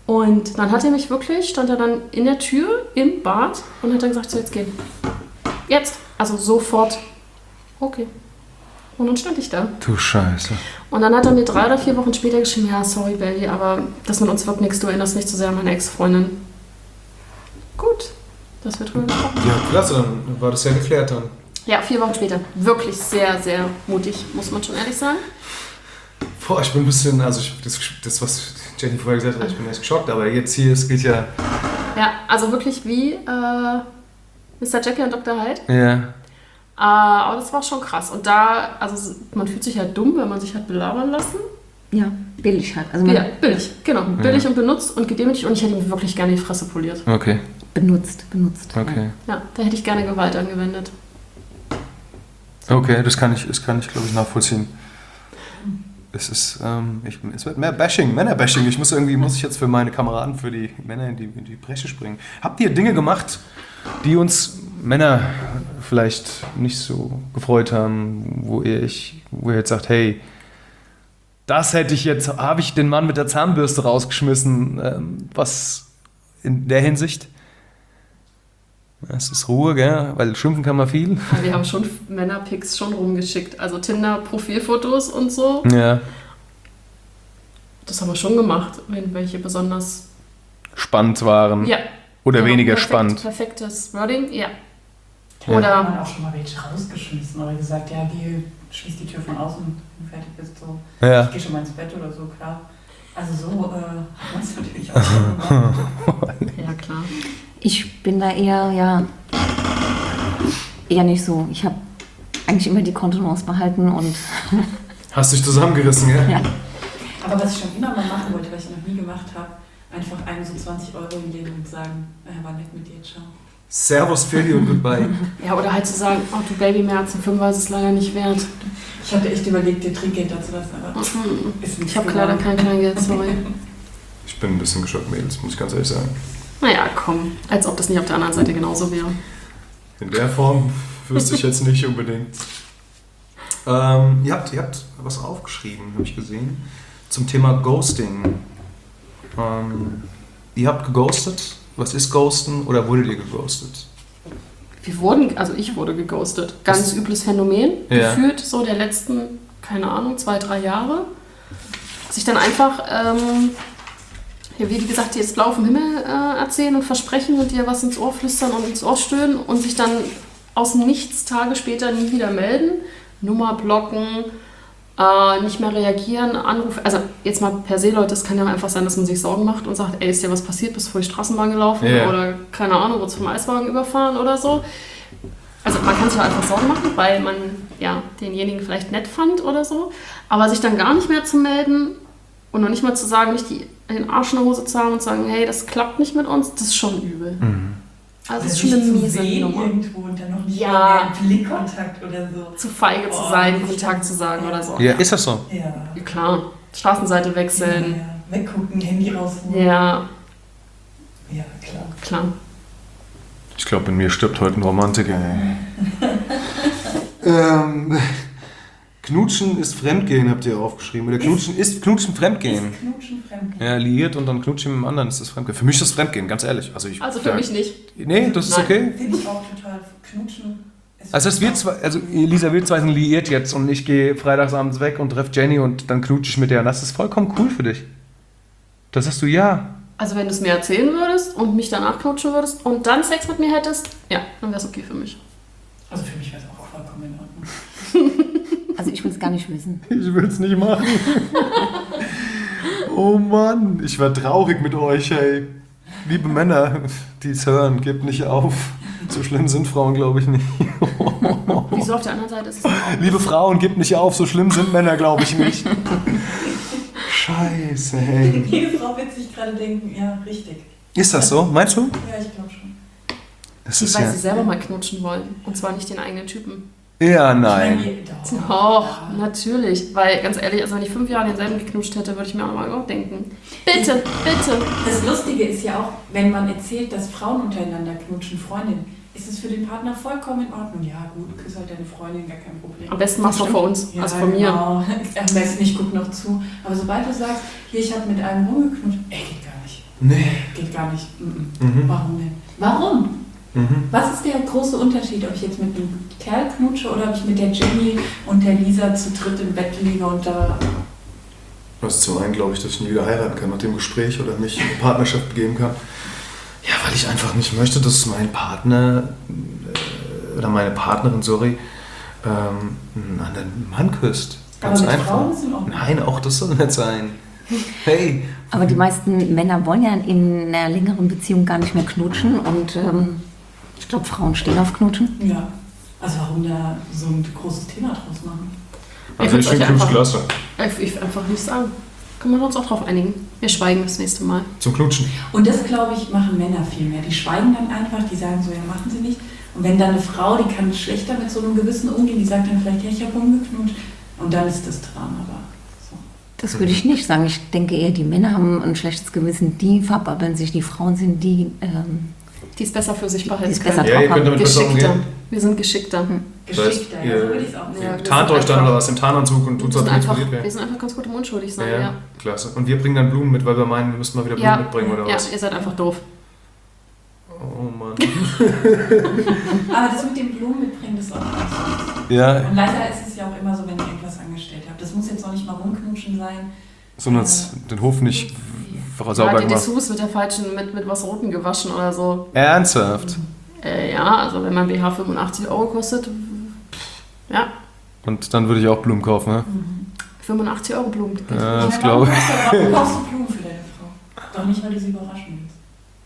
C: Und dann hat er mich wirklich, stand er dann in der Tür im Bad und hat dann gesagt, so jetzt gehen. Jetzt. Also sofort. Okay. Und dann stand ich da.
A: Du Scheiße.
C: Und dann hat er mir 3 oder 4 Wochen später geschrieben, ja, sorry, Baby, aber das mit uns wird nichts, du erinnerst nicht so sehr an meine Ex-Freundin. Gut, das wird drüber gesprochen.
A: Ja, klasse, dann war das ja geklärt dann.
C: Ja, 4 Wochen später. Wirklich sehr, sehr mutig, muss man schon ehrlich sagen.
A: Boah, ich bin ein bisschen, also das was Jenny vorher gesagt hat, ich bin echt geschockt, aber jetzt hier, es geht ja...
C: Ja, also wirklich wie Mr. Jekyll und Dr. Hyde.
A: Ja.
C: Aber das war schon krass. Und da, also man fühlt sich halt dumm, wenn man sich hat belabern lassen.
D: Ja, billig halt. Also
C: Ja, billig, genau. Billig und benutzt und gedemütigt. Und ich hätte ihm wirklich gerne die Fresse poliert.
A: Okay.
D: benutzt.
A: Okay.
C: Ja, da hätte ich gerne Gewalt angewendet.
A: Okay, das kann ich glaube ich, nachvollziehen. Es ist, es wird mehr Bashing, Männerbashing. Muss ich jetzt für meine Kameraden, für die Männer in die Bresche springen. Habt ihr Dinge gemacht, die uns Männer vielleicht nicht so gefreut haben, wo ihr jetzt sagt, hey, habe ich den Mann mit der Zahnbürste rausgeschmissen, was in der Hinsicht? Es ist Ruhe, gell? Weil schimpfen kann man viel.
C: Ja, wir haben schon Männerpics schon rumgeschickt. Also Tinder-Profilfotos und so.
A: Ja.
C: Das haben wir schon gemacht, wenn welche besonders...
A: Spannend waren.
C: Ja.
A: Oder
C: Genau,
A: weniger spannend.
C: Perfektes Wording, ja.
B: Da
C: Oder...
B: hat man auch schon mal welche rausgeschmissen oder gesagt, ja, schließ die Tür von außen und fertig bist so.
A: Ja.
B: Ich gehe schon mal ins Bett oder so, klar. Also so hat man es natürlich auch schon gemacht.
C: Ja, klar.
D: Ich bin da eher nicht so. Ich habe eigentlich immer die Kontenance behalten und
A: Hast dich zusammengerissen, gell?
D: ja.
B: Aber was ich schon immer mal machen wollte, was ich noch nie gemacht habe, einfach einem so 20 € geben und sagen, war nett mit dir, ciao.
A: Servus, Philly und goodbye.
C: Ja, oder halt zu sagen, oh du Baby, mehr als ein 5 ist es leider nicht wert.
B: Ich hatte echt überlegt, dir Trinkgeld dazu lassen, aber ist nicht
C: Ich habe leider kein Kleingeld, sorry.
A: Ich bin ein bisschen geschockt, Mädels, muss ich ganz ehrlich sagen.
C: Naja, komm. Als ob das nicht auf der anderen Seite genauso wäre.
A: In der Form wüsste ich jetzt nicht unbedingt. Ihr habt was aufgeschrieben, habe ich gesehen, zum Thema Ghosting. Ihr habt geghostet. Was ist Ghosten oder wurdet ihr geghostet?
C: Ich wurde geghostet. Ganz übles Phänomen.
A: Ja.
C: Gefühlt so der letzten, keine Ahnung, 2-3 Jahre. Sich dann einfach, wie gesagt, dir das Blau vom Himmel erzählen und versprechen und dir was ins Ohr flüstern und ins Ohr stöhnen und sich dann aus dem Nichts Tage später nie wieder melden. Nummer blocken, nicht mehr reagieren, Anrufe. Also jetzt mal per se, Leute, es kann ja einfach sein, dass man sich Sorgen macht und sagt, ey, ist dir was passiert, bist du vor die Straßenbahn gelaufen oder keine Ahnung, wurdest vom Eiswagen überfahren oder so. Also man kann sich ja einfach Sorgen machen, weil man ja denjenigen vielleicht nett fand oder so. Aber sich dann gar nicht mehr zu melden und noch nicht mal zu sagen, nicht den Arsch in der Hose zu haben und zu sagen, hey, das klappt nicht mit uns, das ist schon übel.
A: Mhm.
C: Also das ist schon eine miese Nummer.
B: Irgendwo und dann noch nicht
C: Ja.
B: mal mehr Blickkontakt oder so.
C: Zu feige zu sein, Kontakt zu sagen oder so.
A: Ja, ist das so?
B: Ja.
C: Ja, klar. Straßenseite wechseln.
B: Ja. Weggucken, Handy rausholen.
C: Ja,
B: Ja, klar.
C: klar.
A: Ich glaube, in mir stirbt heute ein Romantiker. Knutschen ist Fremdgehen, habt ihr aufgeschrieben. Oder Knutschen Fremdgehen.
B: Ist Knutschen fremdgehen.
A: Ja, liiert und dann knutschen mit dem anderen, ist das Fremdgehen. Für mich ist das Fremdgehen, ganz ehrlich. Also
C: Für mich nicht.
A: Nee, das ist
C: Nein.
A: okay.
B: Finde ich auch total. Knutschen ist
A: Also Elisa, wir zwei sind liiert jetzt und ich gehe freitagsabends weg und treffe Jenny und dann knutsche ich mit der und das ist vollkommen cool für dich. Da sagst du ja.
C: Also wenn du es mir erzählen würdest und mich danach knutschen würdest und dann Sex mit mir hättest, ja, dann wäre es okay für mich.
B: Also für mich wäre es auch vollkommen in Ordnung.
D: Also ich will es gar nicht wissen.
A: Ich will es nicht machen. Oh Mann, ich war traurig mit euch, hey. Liebe Männer, die es hören, gebt nicht auf. So schlimm sind Frauen, glaube ich, nicht.
C: Wieso auf der anderen Seite ist es auch?
A: Liebe Frauen, gebt nicht auf, so schlimm sind Männer, glaube ich, nicht. Scheiße, hey.
B: Jede Frau wird sich gerade denken, ja, richtig.
A: Ist das so? Meinst du?
B: Ja, ich glaube schon.
A: Das
C: Die,
A: ist
C: weil
A: ja...
C: sie selber mal knutschen wollen. Und zwar nicht den eigenen Typen.
A: Ja,
B: Ich
A: nein.
B: meine, doch.
C: Doch, natürlich. Weil, ganz ehrlich, also wenn ich 5 Jahre denselben geknutscht hätte, würde ich mir auch mal auch denken. Bitte, bitte.
B: Das Lustige ist ja auch, wenn man erzählt, dass Frauen untereinander knutschen, Freundinnen, ist es für den Partner vollkommen in Ordnung. Ja gut, küss halt deine Freundin, gar kein Problem.
C: Am besten machst du vor uns,
B: Ja,
C: also von mir.
B: Genau. Am besten, ich gucke noch zu. Aber sobald du sagst, hier, ich habe mit einem rumgeknutscht, geht gar nicht.
A: Nee.
B: Geht gar nicht.
A: Mhm.
B: Warum denn? Warum?
A: Mhm.
B: Was ist der große Unterschied, ob ich jetzt mit einem Kerl knutsche oder ob ich mit der Jenny und der Lisa zu dritt im Bett liege und da...
A: Das ist zum einen, glaube ich, dass ich nie wieder heiraten kann nach dem Gespräch oder mich in eine Partnerschaft begeben kann. Ja, weil ich einfach nicht möchte, dass mein Partner oder meine Partnerin, einen anderen Mann küsst. Ganz
B: aber mit
A: einfach.
B: Frauen ist in Ordnung.
A: Nein, auch das soll nicht sein. Hey.
D: Aber die meisten Männer wollen ja in einer längeren Beziehung gar nicht mehr knutschen und ich glaube, Frauen stehen auf Knutschen.
B: Ja. Also warum da so ein großes Thema draus machen?
A: Also ich finde Knutsch klasse.
C: Ich will einfach nicht sagen. Können wir uns auch drauf einigen. Wir schweigen das nächste Mal.
A: Zum Knutschen.
B: Und das, glaube ich, machen Männer viel mehr. Die schweigen dann einfach, die sagen so, ja, machen sie nicht. Und wenn dann eine Frau, die kann schlechter mit so einem Gewissen umgehen, die sagt dann vielleicht, ja, ich habe rumgeknutscht. Und dann ist das dran, aber so.
D: Das würde ich nicht sagen. Ich denke eher, die Männer haben ein schlechtes Gewissen, die verbabbeln sich, die Frauen sind die...
C: Die es besser für sich
D: die
C: behalten
D: es besser
C: können.
A: Ja, ihr
D: drauf
A: könnt
D: haben.
A: damit besser
C: Geschickter.
A: umgehen.
C: Wir sind geschickter.
B: Geschickter, ja, so würde ich es auch
C: Ja,
B: sagen.
C: wir
A: Tarnt
C: sind
A: euch dann
C: einfach-
A: oder was im Tarnanzug und tut
C: Wir
A: so,
C: sind,
A: als
C: einfach,
A: explodiert
C: wir
A: wäre.
C: sind einfach ganz gut im unschuldig sein.
A: Ja,
C: Ja,
A: klasse. Und wir bringen dann Blumen mit, weil wir meinen, wir müssten mal wieder Blumen
C: ja.
A: mitbringen oder
C: Ja,
A: was?
C: ihr seid einfach doof.
A: Oh Mann.
B: Aber das mit den Blumen mitbringen, ist auch nicht so.
A: Ja,
B: Und leider ist es ja auch immer so, wenn ihr irgendwas angestellt habt. Das muss jetzt noch nicht mal rumknutschen sein.
A: sondern den Hof nicht
C: Ja,
A: sauber
C: die
A: gemacht.
C: Dessous mit der falschen, mit was Roten gewaschen oder so.
A: Ernsthaft?
C: Ja, also wenn mein BH 85 € kostet, ja,
A: Und dann würde ich auch Blumen kaufen, ne?
C: 85 € Blumen.
A: Ja, das
B: Ja,
A: glaube ich.
B: Warum kaufst du Blumen für deine Frau? Doch nicht, weil du sie überraschen willst.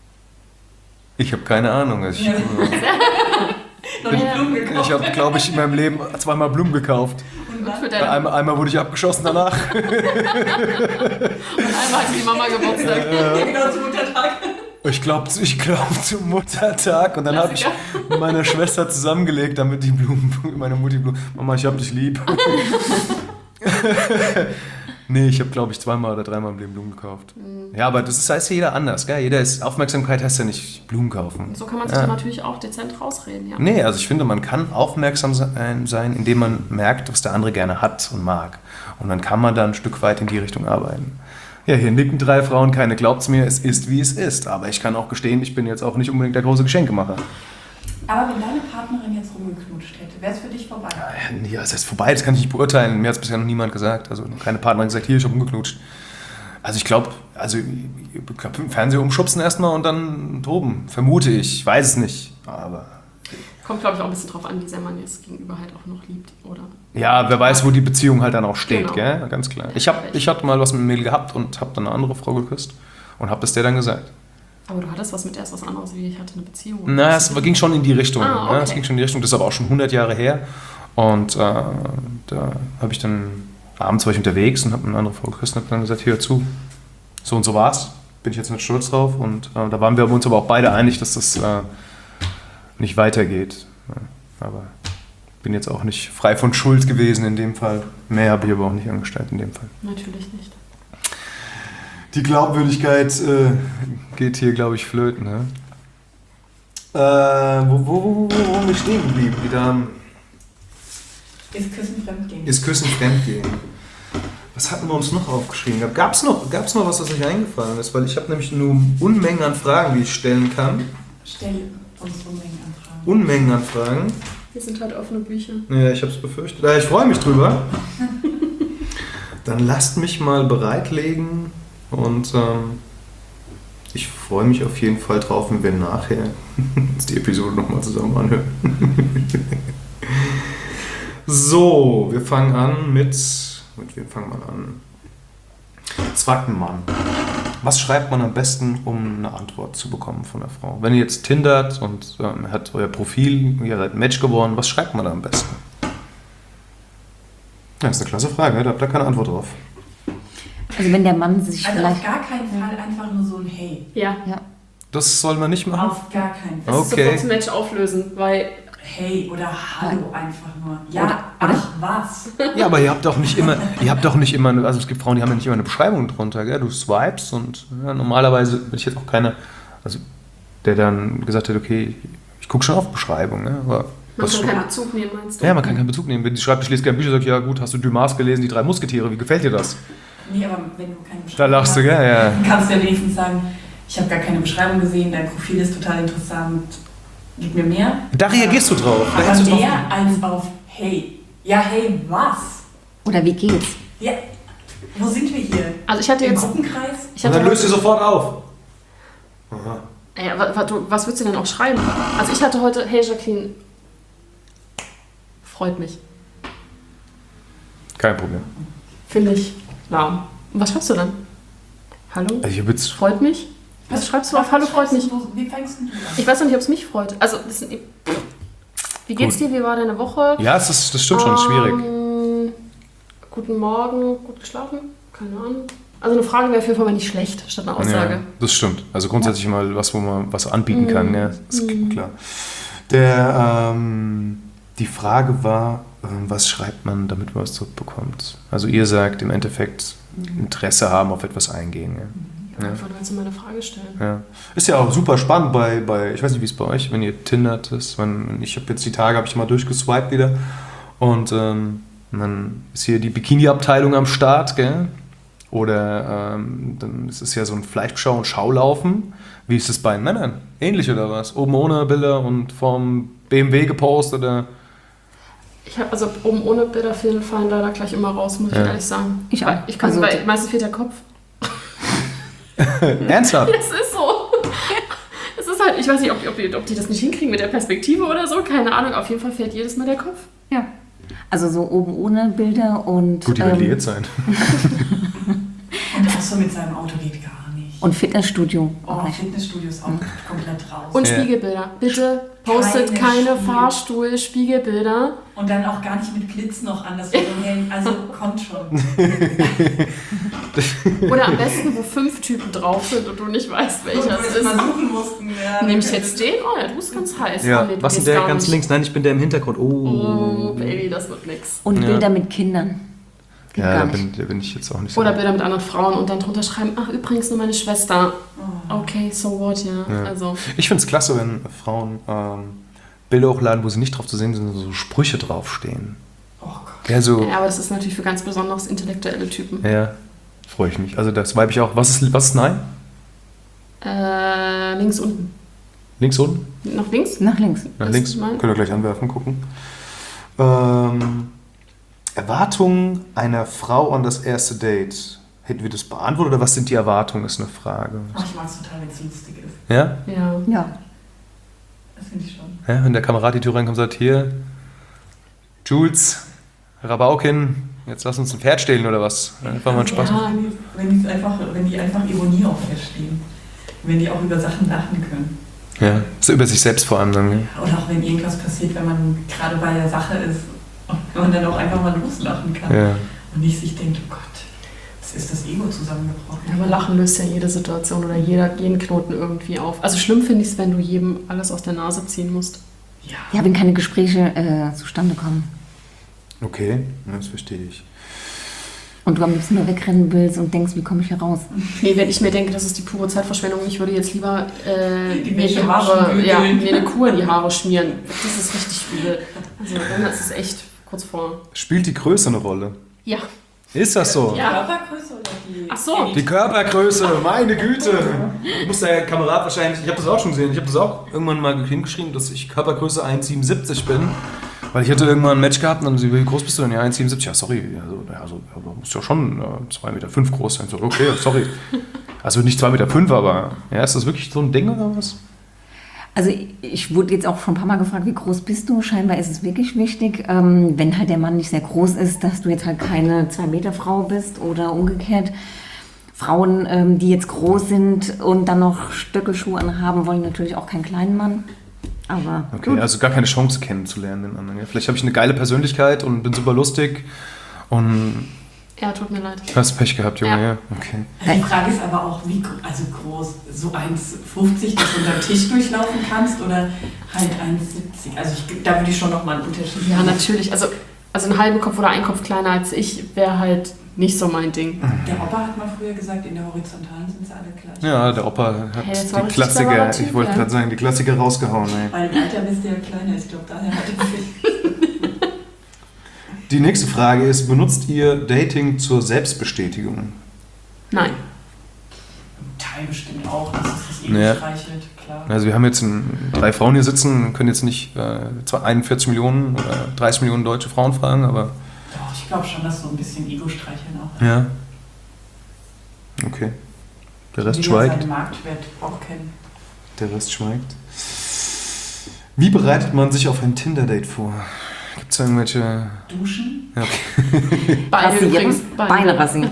A: Ich habe keine Ahnung. Ich,
B: Ja. Noch nicht Blumen gekauft.
A: ich habe, glaube ich, in meinem Leben zweimal Blumen gekauft.
B: Und dann?
C: Für deine,
A: Einmal wurde ich abgeschossen danach.
C: und einmal hat die Mama Geburtstag.
B: Ja, genau, zum Muttertag.
A: Ich glaube zum Muttertag. Und dann habe ich mit meiner Schwester zusammengelegt, damit die Blumen, meine Mutti Blumen. Mama, ich hab dich lieb. Nee, ich habe, glaube ich, zweimal oder dreimal im Leben Blumen gekauft. Ja, aber das heißt ja jeder anders, gell? Aufmerksamkeit heißt ja nicht Blumen kaufen.
C: So kann man sich dann natürlich auch dezent rausreden, ja.
A: Nee, also ich finde, man kann aufmerksam sein, indem man merkt, was der andere gerne hat und mag. Und dann kann man da ein Stück weit in die Richtung arbeiten. Ja, hier nicken 3 Frauen, keine glaubt's mir, es ist, wie es ist. Aber ich kann auch gestehen, ich bin jetzt auch nicht unbedingt der große Geschenkemacher.
B: Aber wenn deine Partnerin jetzt rumgeknutscht hätte, wäre es für dich vorbei?
A: Ja, das heißt vorbei, das kann ich nicht beurteilen. Mir hat es bisher noch niemand gesagt. Also noch keine Partnerin gesagt, hier, ich habe rumgeknutscht. Also ich glaube, im Fernseher umschubsen erstmal und dann toben. Vermute ich. Ich weiß es nicht. Aber
C: Kommt, glaube ich, auch ein bisschen drauf an, wie sehr man jetzt gegenüber halt auch noch liebt, oder?
A: ja, wer weiß, wo die Beziehung halt dann auch steht,
C: Genau.
A: gell? Ganz klar. Ich hatte mal was mit einem Mädel gehabt und habe dann eine andere Frau geküsst und habe das der dann gesagt.
C: Aber du hattest was mit erst was anderes, wie ich hatte eine Beziehung.
A: Na, es ging schon in die Richtung.
C: Ah, okay.
A: Ne? Es ging schon in die Richtung. Das ist aber auch schon 100 Jahre her. Und da habe ich dann, abends war ich unterwegs und habe eine andere Frau geküsst und habe dann gesagt, hier, hör zu, so und so war's. Bin ich jetzt nicht stolz drauf. Und da waren wir uns aber auch beide einig, dass das nicht weitergeht. Ja, aber bin jetzt auch nicht frei von Schuld gewesen in dem Fall. Mehr habe ich aber auch nicht angestellt in dem Fall.
C: Natürlich nicht.
A: Die Glaubwürdigkeit geht hier, glaube ich, flöten. Ne? Wo wir stehen geblieben? Die Damen.
B: Ist Küssen fremdgehen?
A: Ist Küssen fremdgehen. Was hatten wir uns noch aufgeschrieben? Gab's noch was euch eingefallen ist? Weil ich habe nämlich nur Unmengen an Fragen, die ich stellen kann.
B: Stell uns Unmengen an Fragen.
A: Unmengen an Fragen.
C: Wir sind halt offene Bücher.
A: Ja, ich habe es befürchtet. Ich freue mich drüber. Dann lasst mich mal bereitlegen und ich freue mich auf jeden Fall drauf, wenn wir nachher uns die Episode nochmal zusammen anhören. So, wir fangen an mit wem fangen wir an? Jetzt fragt ein Mann, was schreibt man am besten, um eine Antwort zu bekommen von der Frau? Wenn ihr jetzt tindert und hat euer Profil, ihr seid ein Match geworden, was schreibt man da am besten? Ja, das ist eine klasse Frage, da habt ihr keine Antwort drauf.
D: Also wenn der Mann sich
B: Also
D: vielleicht...
B: auf gar keinen Fall einfach nur so ein Hey.
C: Ja.
A: Das soll man nicht machen?
B: Auf gar keinen Fall.
C: Das ist
A: Okay.
C: sofort zum Match auflösen, weil
B: Hey oder Hallo einfach nur. Ja,
D: Oder-
B: ach was.
A: Ja, aber ihr habt doch nicht immer, also es gibt Frauen, die haben ja nicht immer eine Beschreibung drunter, gell? Du swipes und ja, normalerweise bin ich jetzt auch keiner, also der dann gesagt hat, okay, ich gucke schon auf Beschreibung, ne? Aber
C: man
A: was
C: kann keinen Bezug nehmen, meinst du?
A: ja, man kann keinen Bezug nehmen. Wenn sie schreibt, ich lese gerne Bücher, sagt, ja gut, hast du Dumas gelesen, die 3 Musketiere, wie gefällt dir das?
B: Nee, aber wenn du keine
A: Da lachst du, gell? Ja.
B: kannst du ja wenigstens sagen, ich habe gar keine Beschreibung gesehen, dein Profil ist total interessant, gib mir mehr.
A: Da reagierst du drauf. Da
B: Aber
A: kannst du drauf.
B: mehr als auf hey. Ja, hey, was?
D: Oder wie geht's?
B: Ja, wo sind wir hier?
C: Also ich hatte
B: Im
C: jetzt...
B: Gruppenkreis?
C: Ich
A: Und
C: hatte
A: dann löst du sofort auf. Aha.
C: Ja, was würdest du denn auch schreiben? Also ich hatte heute, hey Jacqueline, freut mich.
A: Kein Problem.
C: Finde ich lahm. Und was schreibst du dann? Hallo?
A: Ich habe jetzt
C: Freut mich? Was schreibst du auf Hallo, freut mich?
B: Wie fängst du an?
C: Ich weiß noch nicht, ob es mich freut. Also, wie geht's dir? Wie war deine Woche?
A: ja, das stimmt schon, ist schwierig.
C: Guten Morgen, gut geschlafen? Keine Ahnung. Also eine Frage wäre auf jeden Fall mal nicht schlecht, statt eine Aussage.
A: Ja, das stimmt. Also grundsätzlich mal was, wo man was anbieten kann. Ja, ist klar. Die Frage war, was schreibt man, damit man was zurückbekommt? Also ihr sagt im Endeffekt Interesse haben, auf etwas eingehen. Ja.
C: Einfach nur jetzt mal eine Frage stellen.
A: Ja. Ist ja auch super spannend bei ich weiß nicht, wie es bei euch, wenn ihr tindert ist. Ich habe jetzt die Tage, habe ich mal durchgeswiped wieder und dann ist hier die Bikini-Abteilung am Start, gell? Oder dann ist es ja so ein Fleischschau- und Schaulaufen. Wie ist es bei den Männern? Ähnlich oder was? Oben ohne Bilder und vom BMW gepostet oder?
C: Ich habe also oben ohne Bilder fallen leider gleich immer raus, muss ich ehrlich sagen.
D: Ich auch.
C: Ich kann,
D: Also-
C: weil meistens fehlt der Kopf.
A: Ernsthaft?
C: Es ist so. Es ist halt, ich weiß nicht, ob die das nicht hinkriegen mit der Perspektive oder so, keine Ahnung. Auf jeden Fall fehlt jedes Mal der Kopf.
D: Ja. Also so oben ohne Bilder und...
A: Gut, die wird liiert sein.
B: Und auch so mit seinem Auto geht gar nicht.
D: Und Fitnessstudio.
B: Oh, Fitnessstudio ist auch komplett raus.
C: Und
A: Ja.
C: Spiegelbilder. Bitte postet keine Fahrstuhl-Spiegelbilder.
B: Und dann auch gar nicht mit Glitz noch an, das wir so hängen. Also kommt schon.
C: Oder am besten, wo 5 Typen drauf sind und du nicht weißt, welcher
B: Und
C: es
B: wir
C: ist.
B: mal suchen mussten. Ja.
C: Nehme ich jetzt den? Oh ja, du bist ganz heiß.
A: Ja,
C: Oh, nee, du
A: was
C: gehst
A: denn der
C: gar
A: ganz
C: nicht.
A: links? Nein, ich bin der im Hintergrund.
C: Oh, Baby, das wird nix.
D: Und
A: Ja.
D: Bilder mit Kindern. Geht
A: Ja,
D: gar
A: da
D: nicht.
A: bin ich jetzt auch nicht so.
C: Oder Bilder mit anderen Frauen und dann drunter schreiben, ach, übrigens nur meine Schwester. Okay, so what, ja.
A: Ja.
C: Also,
A: Ich finde es klasse, wenn Frauen Bilder hochladen, wo sie nicht drauf zu sehen sind, so Sprüche draufstehen.
B: Oh Gott.
A: Ja, so,
C: ja, aber das ist natürlich für ganz besonders intellektuelle Typen.
A: ja, freue ich mich. Also das vibe ich auch. Was ist Nein?
C: Links unten.
A: Links unten?
C: Nach links?
D: Nach links.
A: Nach
C: Das
A: links.
C: ist mein-
A: Könnt ihr gleich anwerfen, gucken. Erwartungen einer Frau an das erste Date. Hätten wir das beantwortet oder was sind die Erwartungen, ist eine Frage.
B: Ach, ich mag es total, wenn es lustig ist.
A: Ja?
C: Ja.
D: Ja.
B: Das finde ich schon.
A: Ja, wenn der Kamerad die Tür reinkommt und sagt, hier, Jules, Rabaukin, jetzt lass uns ein Pferd stehlen oder was? Einfach mal einen Spaß.
C: Ja.
B: Wenn die einfach Ironie auch verstehen. Wenn die auch über Sachen lachen können.
A: Ja, so über sich selbst vor allem dann. Ja.
B: Oder auch wenn irgendwas passiert, wenn man gerade bei der Sache ist und man dann auch einfach mal loslachen kann.
A: Ja.
B: Und nicht sich denkt, oh Gott, es ist das Ego zusammengebrochen.
C: Ja, aber Lachen löst ja jede Situation oder jeden Knoten irgendwie auf. Also schlimm finde ich es, wenn du jedem alles aus der Nase ziehen musst.
B: Ja.
D: Ja, wenn keine Gespräche zustande kommen.
A: Okay, ja, das verstehe ich.
D: Und du am liebsten nur wegrennen willst und denkst, wie komme ich hier raus?
C: Nee, wenn ich mir denke, das ist die pure Zeitverschwendung, ich würde jetzt lieber
B: Die
C: mir die
B: Wäsche
C: Haare,
B: waschen,
C: ja,
B: bügeln.
C: mir eine Kur in die Haare schmieren. Das ist richtig übel. Also dann ist es echt kurz vor.
A: Spielt die Größe eine Rolle?
C: Ja.
A: Ist das so?
B: Die
C: Ja.
B: Körpergröße oder die...
C: Ach so.
A: Die Körpergröße, meine Güte. Muss der Kamerad wahrscheinlich, ich habe das auch schon gesehen, ich habe das auch irgendwann mal hingeschrieben, dass ich Körpergröße 1,77 bin. Weil ich hatte irgendwann ein Match gehabt und dann sie, wie groß bist du denn? Ja, 1,77. Ja, sorry, du musst ja schon 2,5 Meter groß sein. So, okay, sorry. Also nicht 2,5 Meter, aber ja, ist das wirklich so ein Ding oder was?
D: Also ich wurde jetzt auch schon ein paar Mal gefragt, wie groß bist du? Scheinbar ist es wirklich wichtig, wenn halt der Mann nicht sehr groß ist, dass du jetzt halt keine 2-Meter-Frau bist oder umgekehrt. Frauen, die jetzt groß sind und dann noch Stöckelschuhe anhaben, wollen natürlich auch keinen kleinen Mann. Aber
A: Okay,
D: gut.
A: also gar keine Chance kennenzulernen den anderen. Ja? Vielleicht habe ich eine geile Persönlichkeit und bin super lustig und
C: Ja, tut mir leid.
A: hast Pech gehabt, Junge.
C: Ja.
A: Ja. Okay.
B: Die Frage ist aber auch, wie groß, so 1,50, dass du unter den Tisch durchlaufen kannst oder halt 1,70. Also da würde ich schon nochmal einen Unterschied
C: Ja,
B: machen.
C: natürlich. Also einen halben Kopf oder einen Kopf kleiner als ich wäre halt nicht so mein Ding.
B: Der Opa hat mal früher gesagt, in der Horizontalen sind sie alle gleich.
A: Ja, der Opa hat
C: Hey, das war
A: die
C: richtig
A: Klassiker,
C: cleverer Typ,
A: ich wollte
C: ja.
A: gerade sagen, die Klassiker rausgehauen. Ey.
B: Weil im Alter bist du ja kleiner, ich glaube, daher hat er sich...
A: Die nächste Frage ist, benutzt ihr Dating zur Selbstbestätigung?
C: Nein.
B: Teil bestimmt auch. Das ist das Ego
A: Ja.
B: streichelt, klar.
A: Also wir haben jetzt 3 Frauen hier sitzen, können jetzt nicht 41 Millionen oder 30 Millionen deutsche Frauen fragen, aber
B: Doch, ich glaube schon, dass so ein bisschen Ego streicheln auch.
A: ja. Okay. Der Rest
B: Jeder
A: schweigt.
B: seinen Marktwert auch kennen.
A: Der Rest schweigt. Wie bereitet man sich auf ein Tinder-Date vor? Gibt es irgendwelche...
B: Duschen?
A: Ja, okay.
C: Beide
D: Rasieren,
C: übrigens.
D: Beine rasieren.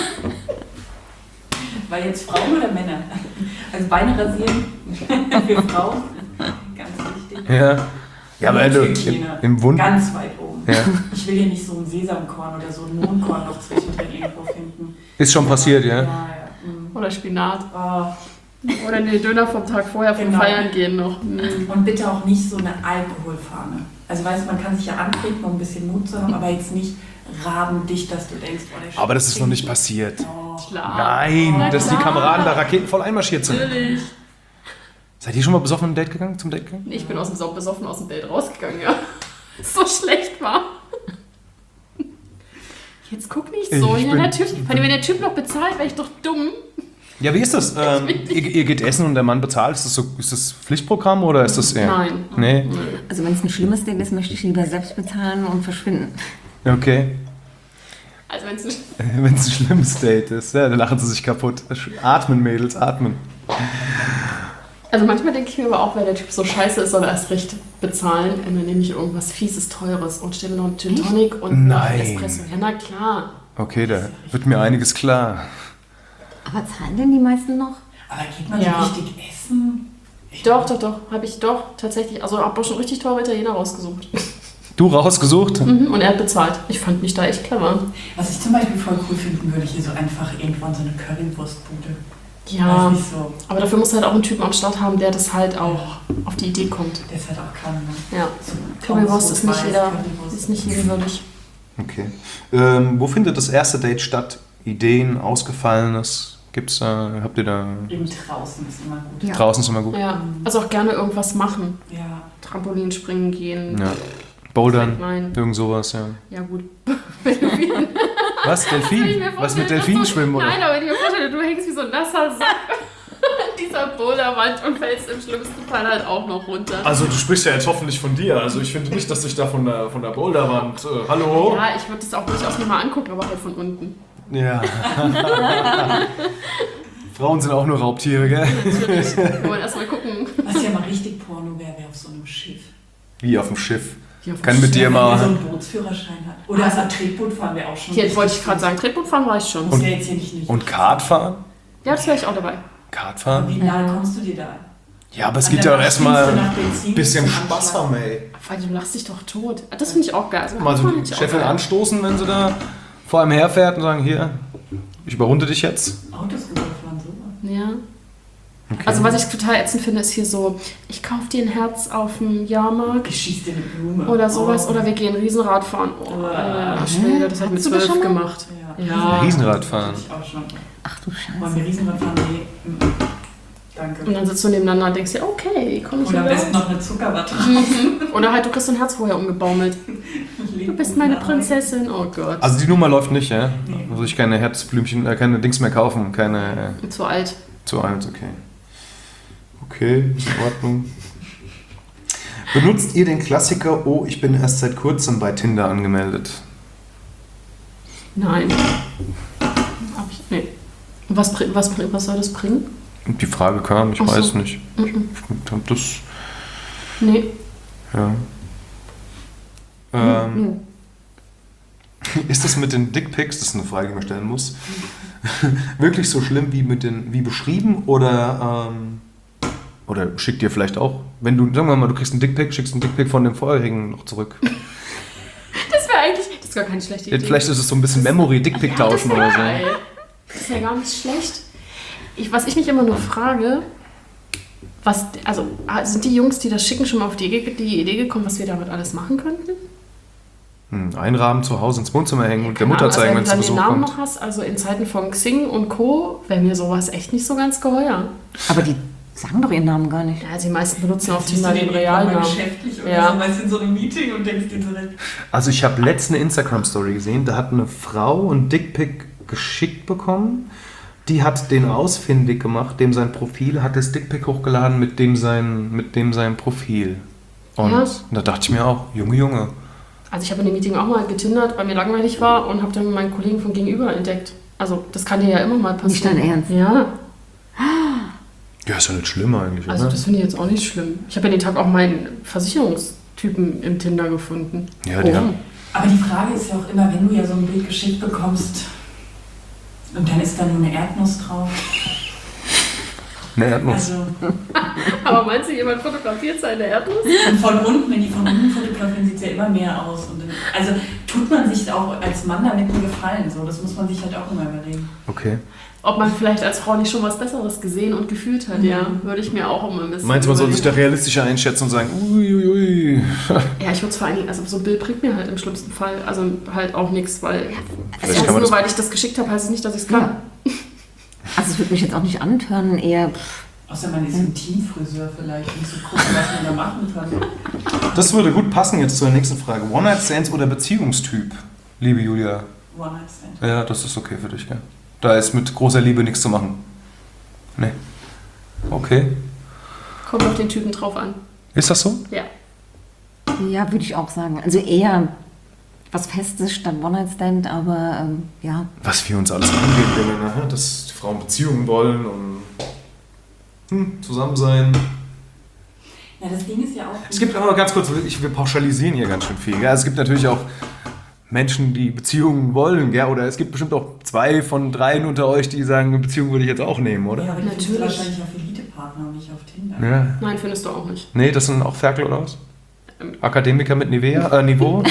B: Weil jetzt Frauen oder Männer? Also Beine rasieren für Frauen, ganz wichtig.
A: Ja, aber also
B: Mundhygiene,
A: im Wund...
B: ganz weit oben.
A: Ja.
B: Ich will hier nicht so ein Sesamkorn oder so ein Mohnkorn noch zwischendrin irgendwo finden.
A: Ist schon passiert, ja?
C: Oder Spinat.
B: Oh.
C: Oder den Döner vom Tag vorher vom
B: Genau.
C: Feiern gehen noch.
B: Und bitte auch nicht so eine Alkoholfahne. Also weißt du, man kann sich ja antrinken, um ein bisschen Mut zu haben, aber jetzt nicht rabendicht, dass du denkst, oh, der
A: Aber das ist noch
B: stinkt.
A: nicht passiert.
B: Oh.
C: Klar.
A: Nein,
C: Na
A: dass die
C: klar.
A: Kameraden da raketenvoll einmarschiert sind.
C: Natürlich.
A: Seid ihr schon mal besoffen zum Date gegangen?
C: Ich bin besoffen aus dem Date rausgegangen, ja. So schlecht war. Jetzt guck nicht so.
A: Ich
C: Ja,
A: bin-
C: natürlich. Wenn der Typ noch bezahlt, wäre ich doch dumm.
A: Ja, wie ist das? Ihr geht essen und der Mann bezahlt. Ist das Pflichtprogramm oder ist das eher...
C: Nein.
A: Nee?
D: Also wenn es ein schlimmes Ding ist, möchte ich lieber selbst bezahlen und verschwinden.
A: Okay.
C: Also wenn es
A: Wenn es ein schlimmes Date ist, ja, dann lachen sie sich kaputt. Atmen, Mädels, atmen.
C: Also manchmal denke ich mir aber auch, wenn der Typ so scheiße ist, soll er erst recht bezahlen. Und dann nehme ich irgendwas Fieses, Teures und stelle noch einen Gin Tonic und
A: Nein.
C: einen Espresso. Ja, na klar.
A: Okay, da wird mir einiges klar.
D: Aber zahlen denn die meisten noch?
B: Aber geht man
C: Ja.
B: so richtig essen?
C: Doch. Habe ich doch tatsächlich. Also habe auch schon richtig teure Italiener rausgesucht.
A: Du rausgesucht?
C: Und er hat bezahlt. Ich fand mich da echt clever.
B: Was ich zum Beispiel voll cool finden würde, hier so einfach irgendwann so eine Currywurstbude.
C: Ja,
B: Weiß nicht so,
C: aber dafür musst du halt auch einen Typen am Start haben, der das halt auch auf die Idee kommt.
B: der ist halt auch kann. Ne?
C: Ja,
B: So
C: Currywurst ist nicht
B: Weiß,
C: jeder,
B: Currywurst.
C: ist nicht jedem würdig.
A: Okay. Wo findet das erste Date statt? Ideen, Ausgefallenes? Gibt's habt ihr da...
B: Eben draußen ist immer gut.
D: Ja.
A: Draußen ist immer gut.
C: Ja, also auch gerne irgendwas machen.
B: Ja.
C: Trampolinspringen gehen.
A: Ja. Bouldern,
C: Nein.
A: irgend sowas, ja.
C: Ja gut.
A: Was? Delfin? Was mit Delfinen schwimmen, oder?
C: Nein, aber wenn ich mir vorstelle, du hängst wie so ein nasser Sack an dieser Boulderwand und fällst im schlimmsten Fall halt auch noch runter.
E: Also du sprichst ja jetzt hoffentlich von dir. Also ich finde nicht, dass ich da von der Boulderwand... hallo?
C: Ja, ich würde das auch durchaus mir mal angucken, aber halt von unten.
A: Ja. Frauen sind auch nur Raubtiere, gell?
C: Natürlich. Wir wollen erstmal gucken.
B: Was ja mal richtig Porno wäre, wäre auf so einem Schiff.
A: Wie auf dem Schiff.
C: Hier auf dem
A: Kann mit dir
B: Wenn man so
A: mal...
B: einen Bootsführerschein hat. Oder also ein Tretboot fahren wir auch schon.
C: Hier wollte ich gerade sagen, Tretbootfahren war ich schon.
B: Muss ja jetzt hier nicht.
A: Und Kart fahren?
C: Ja, das wäre ich auch dabei.
A: Kart fahren?
B: Wie nahe kommst du dir da?
A: Ja, aber es
B: Und
A: geht ja
B: dann
A: auch erstmal
B: springst du nach
A: ein
B: Benzin
A: bisschen
B: zum
A: Spaß
B: Anschlag.
A: haben, ey.
C: Vor allem, du lachst dich doch tot. Das finde ich auch geil. Also,
A: Mal so
C: finde
A: die
C: ich auch
A: Chefin
C: geil.
A: anstoßen, wenn sie da vor einem herfährt und sagen, hier, ich überrunde dich jetzt.
B: Autos rüberfahren, sowas.
C: Ja.
A: Okay.
C: Also was ich total ätzend finde, ist hier so, ich kaufe dir ein Herz auf dem Jahrmarkt
B: Ich schieß dir eine Blume.
C: oder sowas.
B: Oh.
C: Oder wir gehen Riesenrad fahren. Oh, Schwede, das habe ich mit
D: Hast du das
C: 12
D: schon mal?
C: gemacht.
B: Ja.
C: Ja.
A: Riesenradfahren.
B: Ich auch schon.
D: Ach du
B: Wollen wir
D: Scheiße.
B: Riesenrad fahren? Nee. Danke.
C: Und dann sitzt du nebeneinander und denkst dir, okay, komm ich
B: Und am
C: hier
B: besten
C: raus.
B: noch eine Zuckerwatte.
C: Oder halt, du kriegst dein Herz vorher umgebaumelt. Du bist meine Prinzessin, oh Gott.
A: Also die Nummer läuft nicht, ja?
B: Nee.
A: Muss ich keine Herzblümchen, keine Dings mehr kaufen, keine
C: Zu alt.
A: zu alt, okay. Okay, ist in Ordnung. Benutzt ihr den Klassiker, oh, ich bin erst seit kurzem bei Tinder angemeldet?
C: Nein. Hab ich, nee. Und was soll das bringen?
A: Und die Frage kam, ich
C: Ach so.
A: weiß nicht.
C: Mhm.
A: Ich hab das,
C: Nee.
A: ja.
D: Nö.
A: Ist das mit den Dickpics, das ist eine Frage, die man stellen muss, wirklich so schlimm wie beschrieben oder schickt dir vielleicht auch, wenn du, sagen wir mal, du kriegst einen Dickpic, schickst einen Dickpic von dem vorherigen noch zurück.
C: Das wäre eigentlich, das ist gar keine schlechte Idee.
A: Vielleicht ist es so ein bisschen Memory-Dickpic tauschen oder so.
C: Geil. Das ist ja gar nicht schlecht. Was ich mich immer nur frage, sind die Jungs, die das schicken, schon mal auf die Idee gekommen, was wir damit alles machen könnten?
A: Einrahmen zu Hause ins Wohnzimmer hängen und der
C: Keine
A: Mutter
C: Ahnung,
A: zeigen, wenn
C: also
A: es
C: wenn
A: zu
C: du dann
A: Besuch
C: den Namen
A: kommt.
C: noch hast, also in Zeiten von Xing und Co., wäre mir sowas echt nicht so ganz geheuer.
D: Aber die sagen doch ihren Namen gar nicht.
C: Ja, die meisten benutzen auf
B: Siehst
C: Tinder
B: du
C: den
B: den
C: Realnamen.
B: Realnamen geschäftlich oder
C: Ja.
B: so, weißt du, in so einem Meeting und denkst dir direkt,
A: Also ich habe letztens eine Instagram-Story gesehen, da hat eine Frau einen Dickpic geschickt bekommen, die hat den ausfindig gemacht, dem sein Profil, hat das Dickpic hochgeladen mit dem sein Profil. Und
C: Ja.
A: da dachte ich mir auch, Junge.
C: Also ich habe in dem Meeting auch mal getindert, weil mir langweilig war und habe dann meinen Kollegen von gegenüber entdeckt. Also das kann dir ja immer mal passieren.
D: Nicht dein Ernst?
C: Ja,
A: Ja, ist ja nicht schlimm eigentlich,
C: also
A: oder?
C: das finde ich jetzt auch nicht schlimm. Ich habe ja den Tag auch meinen Versicherungstypen im Tinder gefunden.
A: Ja, die haben...
B: Aber die Frage ist ja auch immer, wenn du ja so ein Bild geschickt bekommst und dann ist da nur eine Erdnuss drauf.
A: Ne, Erdnuss.
B: Also,
C: Aber meinst du, jemand fotografiert seine Erdnuss?
B: und von unten, wenn die von unten fotografieren, sieht es ja immer mehr aus. Und dann, also tut man sich auch als Mann damit einen Gefallen. So, das muss man sich halt auch immer überlegen.
A: Okay.
C: Ob man vielleicht als Frau nicht schon was Besseres gesehen und gefühlt hat, ja, würde ich mir auch immer ein bisschen
A: Meinst du, man soll sich da
C: überlegen.
A: realistischer einschätzen und sagen, uiuiui.
C: Ja, ich würde es vor allen Dingen, also so ein Bild bringt mir halt im schlimmsten Fall, also halt auch nichts, weil
A: Vielleicht kann man
C: nur
A: das...
C: weil ich das geschickt habe, heißt es nicht, dass ich es kann.
D: Also es würde mich jetzt auch nicht antören, eher...
B: Außer man ist ein Teamfriseur vielleicht, um zu gucken, was man da machen kann.
A: Das würde gut passen jetzt zur nächsten Frage. One-Night-Stands oder Beziehungstyp, liebe Julia?
B: One-Night-Stand.
A: Ja, das ist okay für dich, gell? Da ist mit großer Liebe nichts zu machen. Nee. Okay.
C: Kommt auf den Typen drauf an.
A: Ist das so?
C: Ja.
D: Ja, würde ich auch sagen. Also eher was Festes statt One-Night-Stand, aber ja.
E: Was wir uns alles angeht, wenn wir nachher, dass die Frauen Beziehungen wollen und zusammen sein.
B: Ja, das Ding ist ja auch...
A: Es gibt aber ganz kurz, wir pauschalisieren hier ganz schön viel. Gell? Es gibt natürlich auch Menschen, die Beziehungen wollen, gell? Oder es gibt bestimmt auch 2 von 3 unter euch, die sagen, eine Beziehung würde ich jetzt auch nehmen, oder?
B: Ja, aber die findest du
C: Natürlich.
B: wahrscheinlich auf Elite-Partner und nicht auf Tinder.
A: Ja.
C: Nein, findest du auch nicht.
A: Nee, das sind auch Ferkel oder was? Akademiker mit Niveau?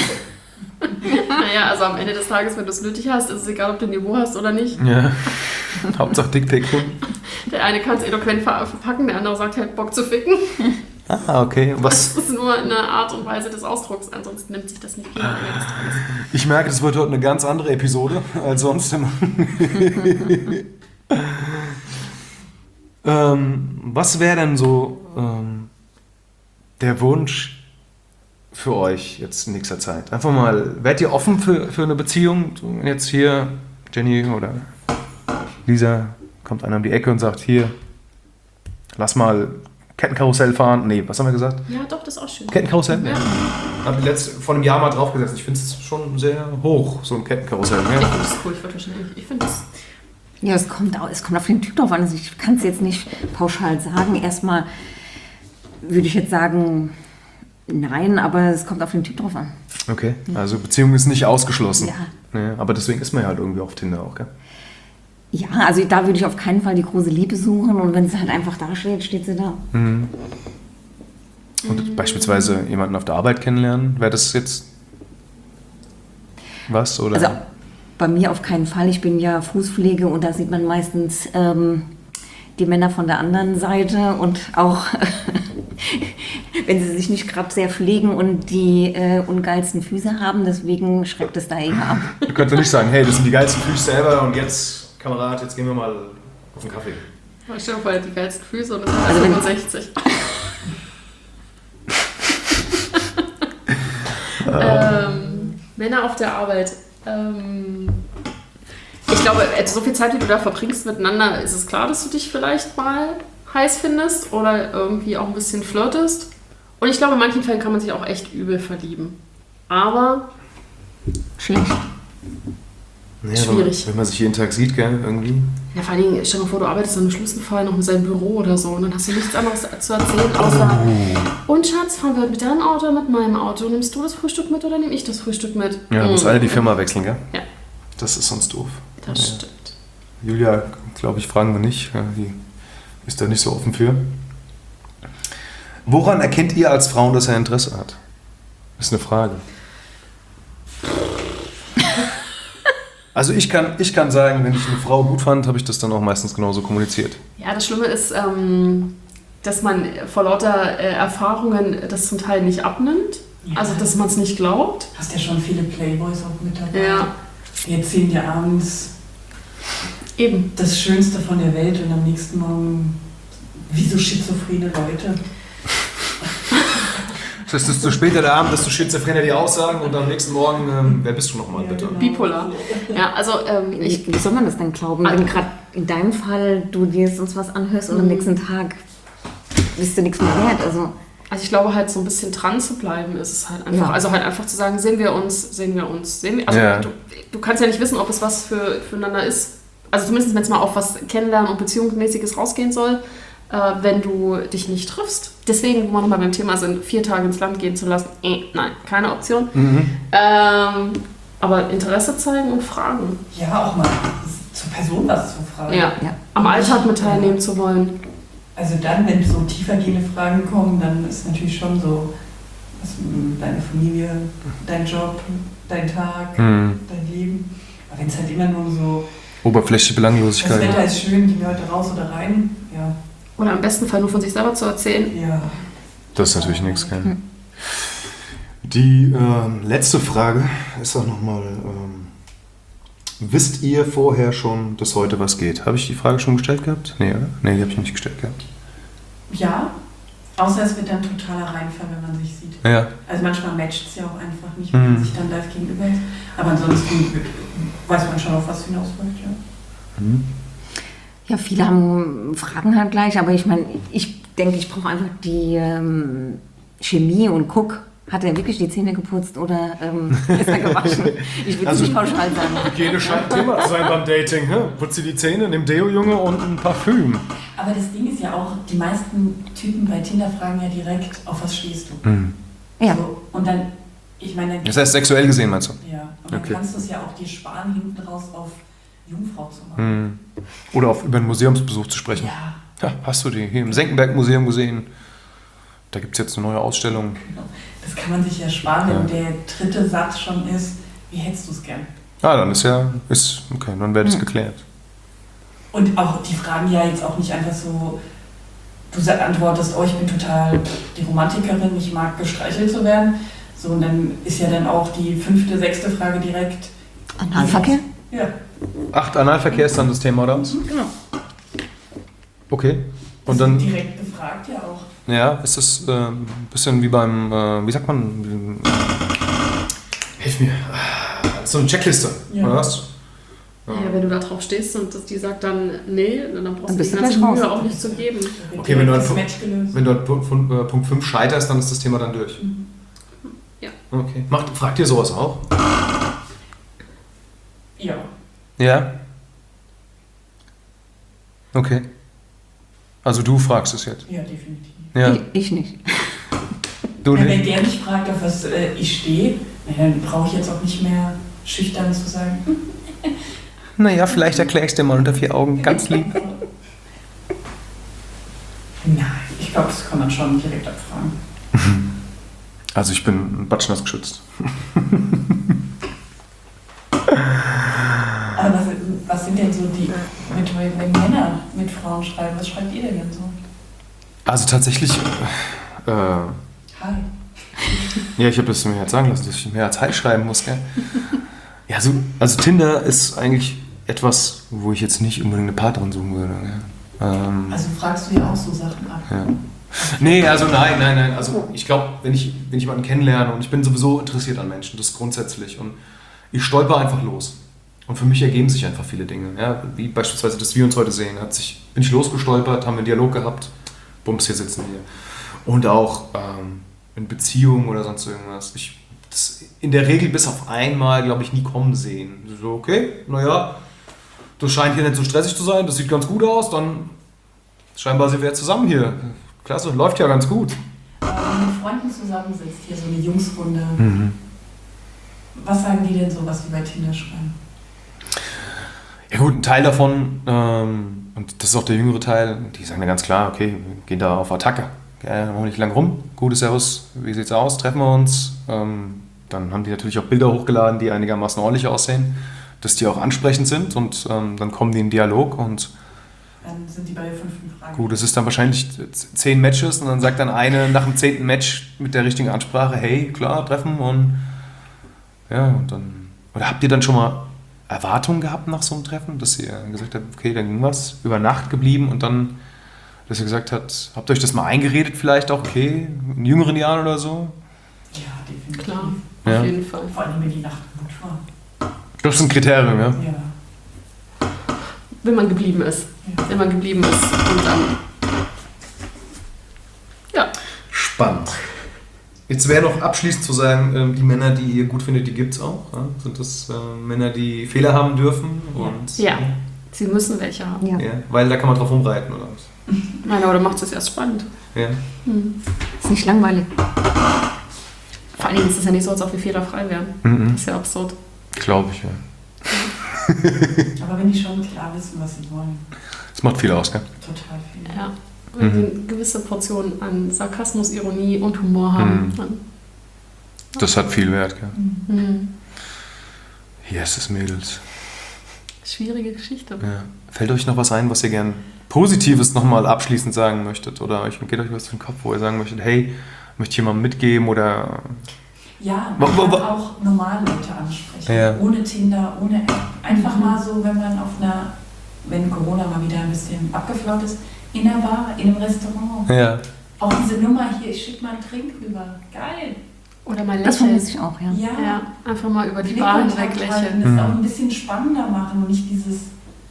C: Naja, also am Ende des Tages, wenn du es nötig hast, ist es egal, ob du ein Niveau hast oder nicht.
A: Ja. Hauptsache Dickpick.
C: Der eine kann es eloquent verpacken, der andere sagt halt Bock zu ficken.
A: Ah, okay. Was?
C: Das ist nur eine Art und Weise des Ausdrucks, ansonsten nimmt sich das nicht jeder am Ende des Tages.
A: Ich merke, das wird heute eine ganz andere Episode als sonst immer. Was wäre denn so der Wunsch für euch jetzt in nächster Zeit? Einfach mal, wärt ihr offen für eine Beziehung? Jetzt hier, Jenny oder Lisa, kommt einer um die Ecke und sagt, hier, lass mal Kettenkarussell fahren. Nee, was haben wir gesagt?
C: Ja, doch, das ist auch schön.
A: Kettenkarussell?
C: Ja.
A: Habe vor einem Jahr mal draufgesetzt. Ich finde es schon sehr hoch, so ein Kettenkarussell.
C: Ich
A: Ja.
C: finde das cool, ich finde das...
D: Ja, es kommt auf den Typ drauf an. Also ich kann es jetzt nicht pauschal sagen. Erstmal würde ich jetzt sagen, nein, aber es kommt auf den Typ drauf an.
A: Okay, also Beziehung ist nicht ausgeschlossen.
D: Ja.
A: Nee, aber deswegen ist man ja halt irgendwie auf Tinder auch, gell?
D: Ja, also da würde ich auf keinen Fall die große Liebe suchen und wenn sie halt einfach da steht, steht sie da.
A: Und beispielsweise jemanden auf der Arbeit kennenlernen, wäre das jetzt was? Oder?
D: Also bei mir auf keinen Fall. Ich bin ja Fußpflege und da sieht man meistens die Männer von der anderen Seite und auch wenn sie sich nicht gerade sehr pflegen und die ungeilsten Füße haben, deswegen schreckt es da eher ab.
A: Du könntest nicht sagen, hey, das sind die geilsten Füße selber und jetzt, Kamerad, jetzt gehen wir mal auf den Kaffee.
C: Ich stelle mir vor, die geilsten Füße und das ist
D: Also wenn-
C: 65. Männer auf der Arbeit. Ich glaube, so viel Zeit, wie du da verbringst miteinander, ist es klar, dass du dich vielleicht mal heiß findest oder irgendwie auch ein bisschen flirtest. Und ich glaube, in manchen Fällen kann man sich auch echt übel verlieben. Aber
D: Schlecht.
A: Ja,
C: Schwierig.
A: Wenn man sich jeden Tag sieht, gell, irgendwie.
C: ja, vor allen Dingen, stell dir mal vor, du arbeitest dann im schlimmsten Fall noch in seinem Büro oder so und dann hast du nichts anderes zu erzählen, außer und Schatz, fahren wir mit deinem Auto oder mit meinem Auto? Nimmst du das Frühstück mit oder nehme ich das Frühstück mit?
A: Ja, muss einer die Firma wechseln, gell?
C: Ja.
A: Das ist sonst doof.
C: Das
A: Ja.
C: stimmt.
A: Julia, glaube ich, fragen wir nicht. Ja, die ist da nicht so offen für. Woran erkennt ihr als Frauen, dass er Interesse hat? Ist eine Frage. Also ich kann sagen, wenn ich eine Frau gut fand, habe ich das dann auch meistens genauso kommuniziert.
C: Ja, das Schlimme ist, dass man vor lauter Erfahrungen das zum Teil nicht abnimmt.
B: Ja.
C: Also, dass man es nicht glaubt.
B: Hast ja schon viele Playboys auch mit dabei.
C: Ja,
B: Die erzählen dir abends
C: eben.
B: das Schönste von der Welt und am nächsten Morgen wie so schizophrene Leute.
E: Das ist zu spät der Abend, desto schizophrenier die Aussagen und am nächsten Morgen, wer bist du nochmal, bitte?
B: genau.
C: Bipolar. Ja, also
D: Wie soll man das denn glauben, wenn gerade in deinem Fall du dir sonst was anhörst und am nächsten Tag bist du nichts mehr wert? Also
C: ich glaube halt so ein bisschen dran zu bleiben ist es halt einfach.
D: Ja.
C: Also halt einfach zu sagen, sehen wir uns. Also
A: Ja.
C: du kannst ja nicht wissen, ob es was füreinander ist. Also zumindest wenn es mal auf was Kennenlernen und Beziehungsmäßiges rausgehen soll, wenn du dich nicht triffst. Deswegen, wo wir nochmal beim Thema sind, 4 Tage ins Land gehen zu lassen, nein, keine Option. Aber Interesse zeigen und fragen.
B: Ja, auch mal zur Person was zu fragen.
C: Ja.
D: Ja.
C: Am Alltag mit teilnehmen zu wollen.
B: Also dann, wenn so tiefergehende Fragen kommen, dann ist natürlich schon so, deine Familie, dein Job, dein Tag, dein Leben. Aber wenn es halt immer nur so,
A: Oberflächliche
B: das
A: Belanglosigkeit.
B: Wetter ist schön, gehen wir heute raus oder rein, ja.
C: Oder im besten Fall nur von sich selber zu erzählen.
B: Ja.
A: Das ist natürlich nichts, gell?
F: Die letzte Frage ist auch nochmal, wisst ihr vorher schon,
A: Dass heute was geht. Habe ich die Frage schon gestellt gehabt? Nee, oder? Nee, die habe ich nicht gestellt gehabt.
B: Ja, außer es wird dann totaler Reinfall, wenn man sich sieht.
A: Ja.
B: Also manchmal matcht es ja auch einfach nicht, wenn man sich dann live gegenüber ist. Aber ansonsten weiß man schon, auf was hinausläuft, ja.
D: ja, viele haben Fragen halt gleich, aber ich meine, ich denke, ich brauche einfach die Chemie und guck. Hat er wirklich die Zähne geputzt oder ist er gewaschen? Ich will es nicht pauschal sagen.
E: Hygiene scheint Thema zu sein beim Dating. Hä? Putz dir die Zähne, nimm Deo, Junge, und ein Parfüm.
B: Aber das Ding ist ja auch, die meisten Typen bei Tinder fragen ja direkt, auf was stehst du?
D: Ja.
B: So, und dann, ich meine, dann,
A: Das heißt, sexuell gesehen, meinst du?
B: ja, und dann
A: Okay.
B: kannst du es ja auch dir sparen, hinten raus auf Jungfrau zu machen.
A: Oder über einen Museumsbesuch zu sprechen.
B: Ja,
A: Ja, hast du die hier im Senckenberg-Museum gesehen? Da gibt es jetzt eine neue Ausstellung.
B: genau. Das kann man sich ja sparen, wenn der dritte Satz schon ist, wie hättest du es gern?
A: Ah, dann okay, dann wäre das geklärt.
B: Und auch, die fragen ja jetzt auch nicht einfach so, du antwortest, oh, ich bin total die Romantikerin, ich mag gestreichelt zu werden. So, und dann ist ja dann auch die 5., 6. Frage direkt.
D: Analverkehr?
B: Ja.
A: 8 Analverkehr ist dann das Thema, oder was?
D: Genau.
A: Okay. Und
B: Ist
A: dann,
B: direkt gefragt ja auch.
A: ja, ist das ein bisschen wie beim, wie sagt man?
E: Hilf mir. So eine Checkliste,
B: Ja.
E: oder was?
C: Ja, wenn du da drauf stehst und die sagt dann nee, dann brauchst
D: Dann
C: du
D: bist
C: die
D: du
C: ganze
D: gleich
C: Mühe
D: raus.
C: auch nicht zu geben.
B: Da wird
E: Okay, wenn du
B: direkt das
E: ein-
B: Match gelöst.
E: Wenn du an Punkt 5 scheiterst, dann ist das Thema dann durch.
C: Ja.
E: Okay. Fragt ihr sowas auch?
B: Ja.
A: Ja? Okay. Also du fragst es jetzt.
B: Ja, definitiv.
A: Ja.
D: Ich nicht.
A: Du
B: Ja, wenn
A: nicht?
B: der nicht fragt, auf was ich stehe, dann brauche ich jetzt auch nicht mehr schüchtern zu sagen.
A: Naja, vielleicht erkläre ich es dir mal unter 4 Augen. Ganz lieb.
B: Nein, ich glaube, das kann man schon direkt abfragen.
A: Also ich bin batschnass geschützt.
B: Aber was sind denn so die, wenn Männer mit Frauen schreiben, was schreibt ihr denn so?
A: Also tatsächlich,
B: Hi.
A: ja, ich habe das mir jetzt sagen lassen, dass ich mehr als Hi schreiben muss, gell? Ja, also Tinder ist eigentlich etwas, wo ich jetzt nicht unbedingt eine Partnerin suchen würde. Gell?
B: Also fragst du ja auch so Sachen ab.
A: Ja.
E: Nee, also nein. Also ich glaube, wenn ich jemanden kennenlerne und ich bin sowieso interessiert an Menschen, das grundsätzlich. Und ich stolper einfach los. Und für mich ergeben sich einfach viele Dinge. Ja, wie beispielsweise, dass wir uns heute sehen. Bin ich losgestolpert, haben wir einen Dialog gehabt, bums, hier sitzen wir. Und auch in Beziehungen oder sonst irgendwas. Das in der Regel bis auf einmal, glaube ich, nie kommen sehen. So, okay, naja, das scheint hier nicht so stressig zu sein, das sieht ganz gut aus, dann scheinbar sind wir jetzt zusammen hier. Klasse, läuft ja ganz gut.
B: Wenn du mit Freunden zusammensitzt, hier so eine Jungsrunde, was sagen die denn so, was die bei Tinder schreiben?
A: Ja gut, ein Teil davon, und das ist auch der jüngere Teil, die sagen ja ganz klar, okay, wir gehen da auf Attacke. Ja, machen wir nicht lang rum. Gute Servus, wie sieht's aus? Treffen wir uns. Dann haben die natürlich auch Bilder hochgeladen, die einigermaßen ordentlich aussehen, dass die auch ansprechend sind und dann kommen die in Dialog und
B: Dann sind die bei der 5. Frage.
A: gut, es ist dann wahrscheinlich 10 Matches und dann sagt dann eine nach dem 10. Match mit der richtigen Ansprache, hey, klar, treffen und ja, und dann, oder habt ihr dann schon mal Erwartungen gehabt nach so einem Treffen, dass ihr gesagt habt, okay, dann ging was, über Nacht geblieben und dann, dass ihr gesagt habt, habt ihr euch das mal eingeredet vielleicht auch, okay, in jüngeren Jahren oder so?
B: Ja, definitiv.
C: Klar,
A: Ja.
C: auf jeden Fall.
B: Vor allem, wenn die Nacht gut war.
A: Das ist ein Kriterium, ja?
B: Ja.
C: Wenn man geblieben ist.
B: Ja.
C: Wenn man geblieben ist. Und dann. Ja.
E: Spannend. Jetzt wäre noch abschließend zu sagen, die Männer, die ihr gut findet, die gibt es auch. Ja? Sind das Männer, die Fehler haben dürfen? Und,
C: Ja. Sie müssen welche haben.
D: Ja.
E: Ja, weil da kann man drauf rumreiten, oder was?
C: Nein, aber macht es erst spannend.
E: Ja.
D: Ist nicht langweilig.
C: Vor allen Dingen ist es ja nicht so, als ob wir fehlerfrei wären.
A: Mhm.
C: Das ist ja absurd.
A: Glaube ich, ja.
B: Aber wenn die schon klar wissen, was sie wollen,
A: Das macht viel aus, gell?
B: total viel.
C: Ja. Wenn sie eine gewisse Portion an Sarkasmus, Ironie und Humor haben, dann.
A: Das hat viel Wert, gell?
C: Mhm.
A: Yes, Mädels.
C: Schwierige Geschichte.
A: Ja. Fällt euch noch was ein, was ihr gern Positives nochmal abschließend sagen möchtet? Oder geht euch was durch den Kopf, wo ihr sagen möchtet, hey, möchte ich jemandem mitgeben oder...
B: Ja, man kann auch normale Leute ansprechen.
A: Ja.
B: Ohne Tinder, ohne App. Einfach mal so, wenn man auf einer, wenn Corona mal wieder ein bisschen abgeflaut ist, in einer Bar, in einem Restaurant.
A: Ja.
B: Auch diese Nummer hier, ich schicke mal einen Trink rüber. Geil.
C: Oder mal
D: Das
C: lächeln.
D: vermisse ich auch, ja.
B: Ja.
C: Ja, einfach mal über die Bar hinweg
B: Blickkontakt halten,
C: lächeln.
B: das auch ein bisschen spannender machen und nicht dieses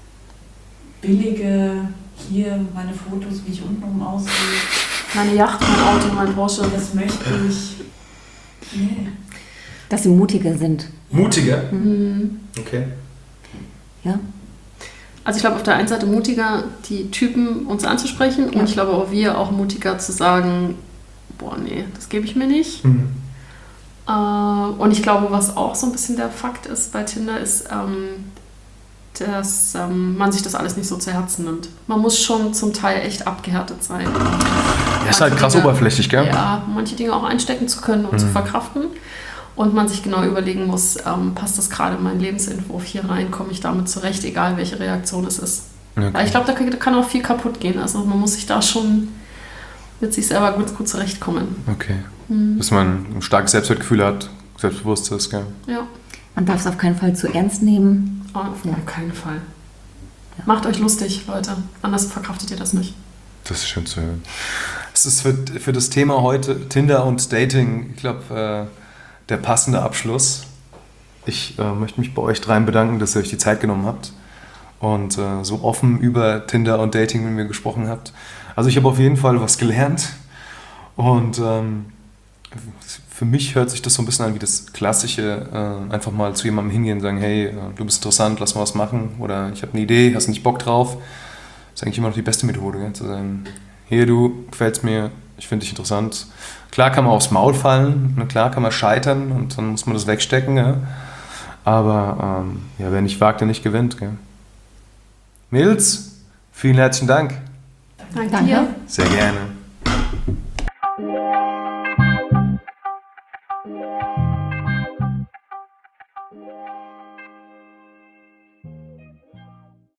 B: billige, hier meine Fotos, wie ich untenrum aussehe.
C: Meine Yacht, mein Auto, mein Porsche.
B: Das möchte ich. Nee.
D: Dass sie mutiger sind.
E: Mutiger?
C: Mhm.
E: Okay.
D: Ja.
C: Also ich glaube auf der einen Seite mutiger, die Typen uns anzusprechen
D: Ja.
C: und ich glaube auch wir auch mutiger zu sagen, boah nee, das gebe ich mir nicht.
E: Mhm.
C: Und ich glaube, was auch so ein bisschen der Fakt ist bei Tinder, ist, dass man sich das alles nicht so zu Herzen nimmt. Man muss schon zum Teil echt abgehärtet sein.
A: Das ist halt krass oberflächlich, gell?
C: Ja, manche Dinge auch einstecken zu können und zu verkraften. Und man sich genau überlegen muss, passt das gerade in meinen Lebensentwurf hier rein, komme ich damit zurecht, egal welche Reaktion es ist.
A: Okay.
C: Weil ich glaube, da kann auch viel kaputt gehen. Also man muss sich da schon mit sich selber gut zurechtkommen.
A: Okay. Dass man ein starkes Selbstwertgefühl hat, selbstbewusst ist, gell?
C: Ja,
D: Man darf es auf keinen Fall zu ernst nehmen.
C: auf
D: Ja.
C: keinen Fall. Macht euch lustig, Leute. Anders verkraftet ihr das nicht.
A: Das ist schön zu hören. Es ist für das Thema heute Tinder und Dating, ich glaube, der passende Abschluss. Ich möchte mich bei euch dreien bedanken, dass ihr euch die Zeit genommen habt und so offen über Tinder und Dating mit mir gesprochen habt. Also ich habe auf jeden Fall was gelernt und für mich hört sich das so ein bisschen an wie das Klassische, einfach mal zu jemandem hingehen und sagen, hey, du bist interessant, lass mal was machen oder ich habe eine Idee, hast nicht Bock drauf. Das ist eigentlich immer noch die beste Methode, gell? Zu sagen, hier du, gefällst mir, ich finde dich interessant. Klar kann man aufs Maul fallen, ne? Klar kann man scheitern und dann muss man das wegstecken, ja? Aber ja, wer nicht wagt, der nicht gewinnt. Gell? Mädels, vielen herzlichen Dank.
C: Danke
D: Danke.
C: dir.
A: Sehr gerne.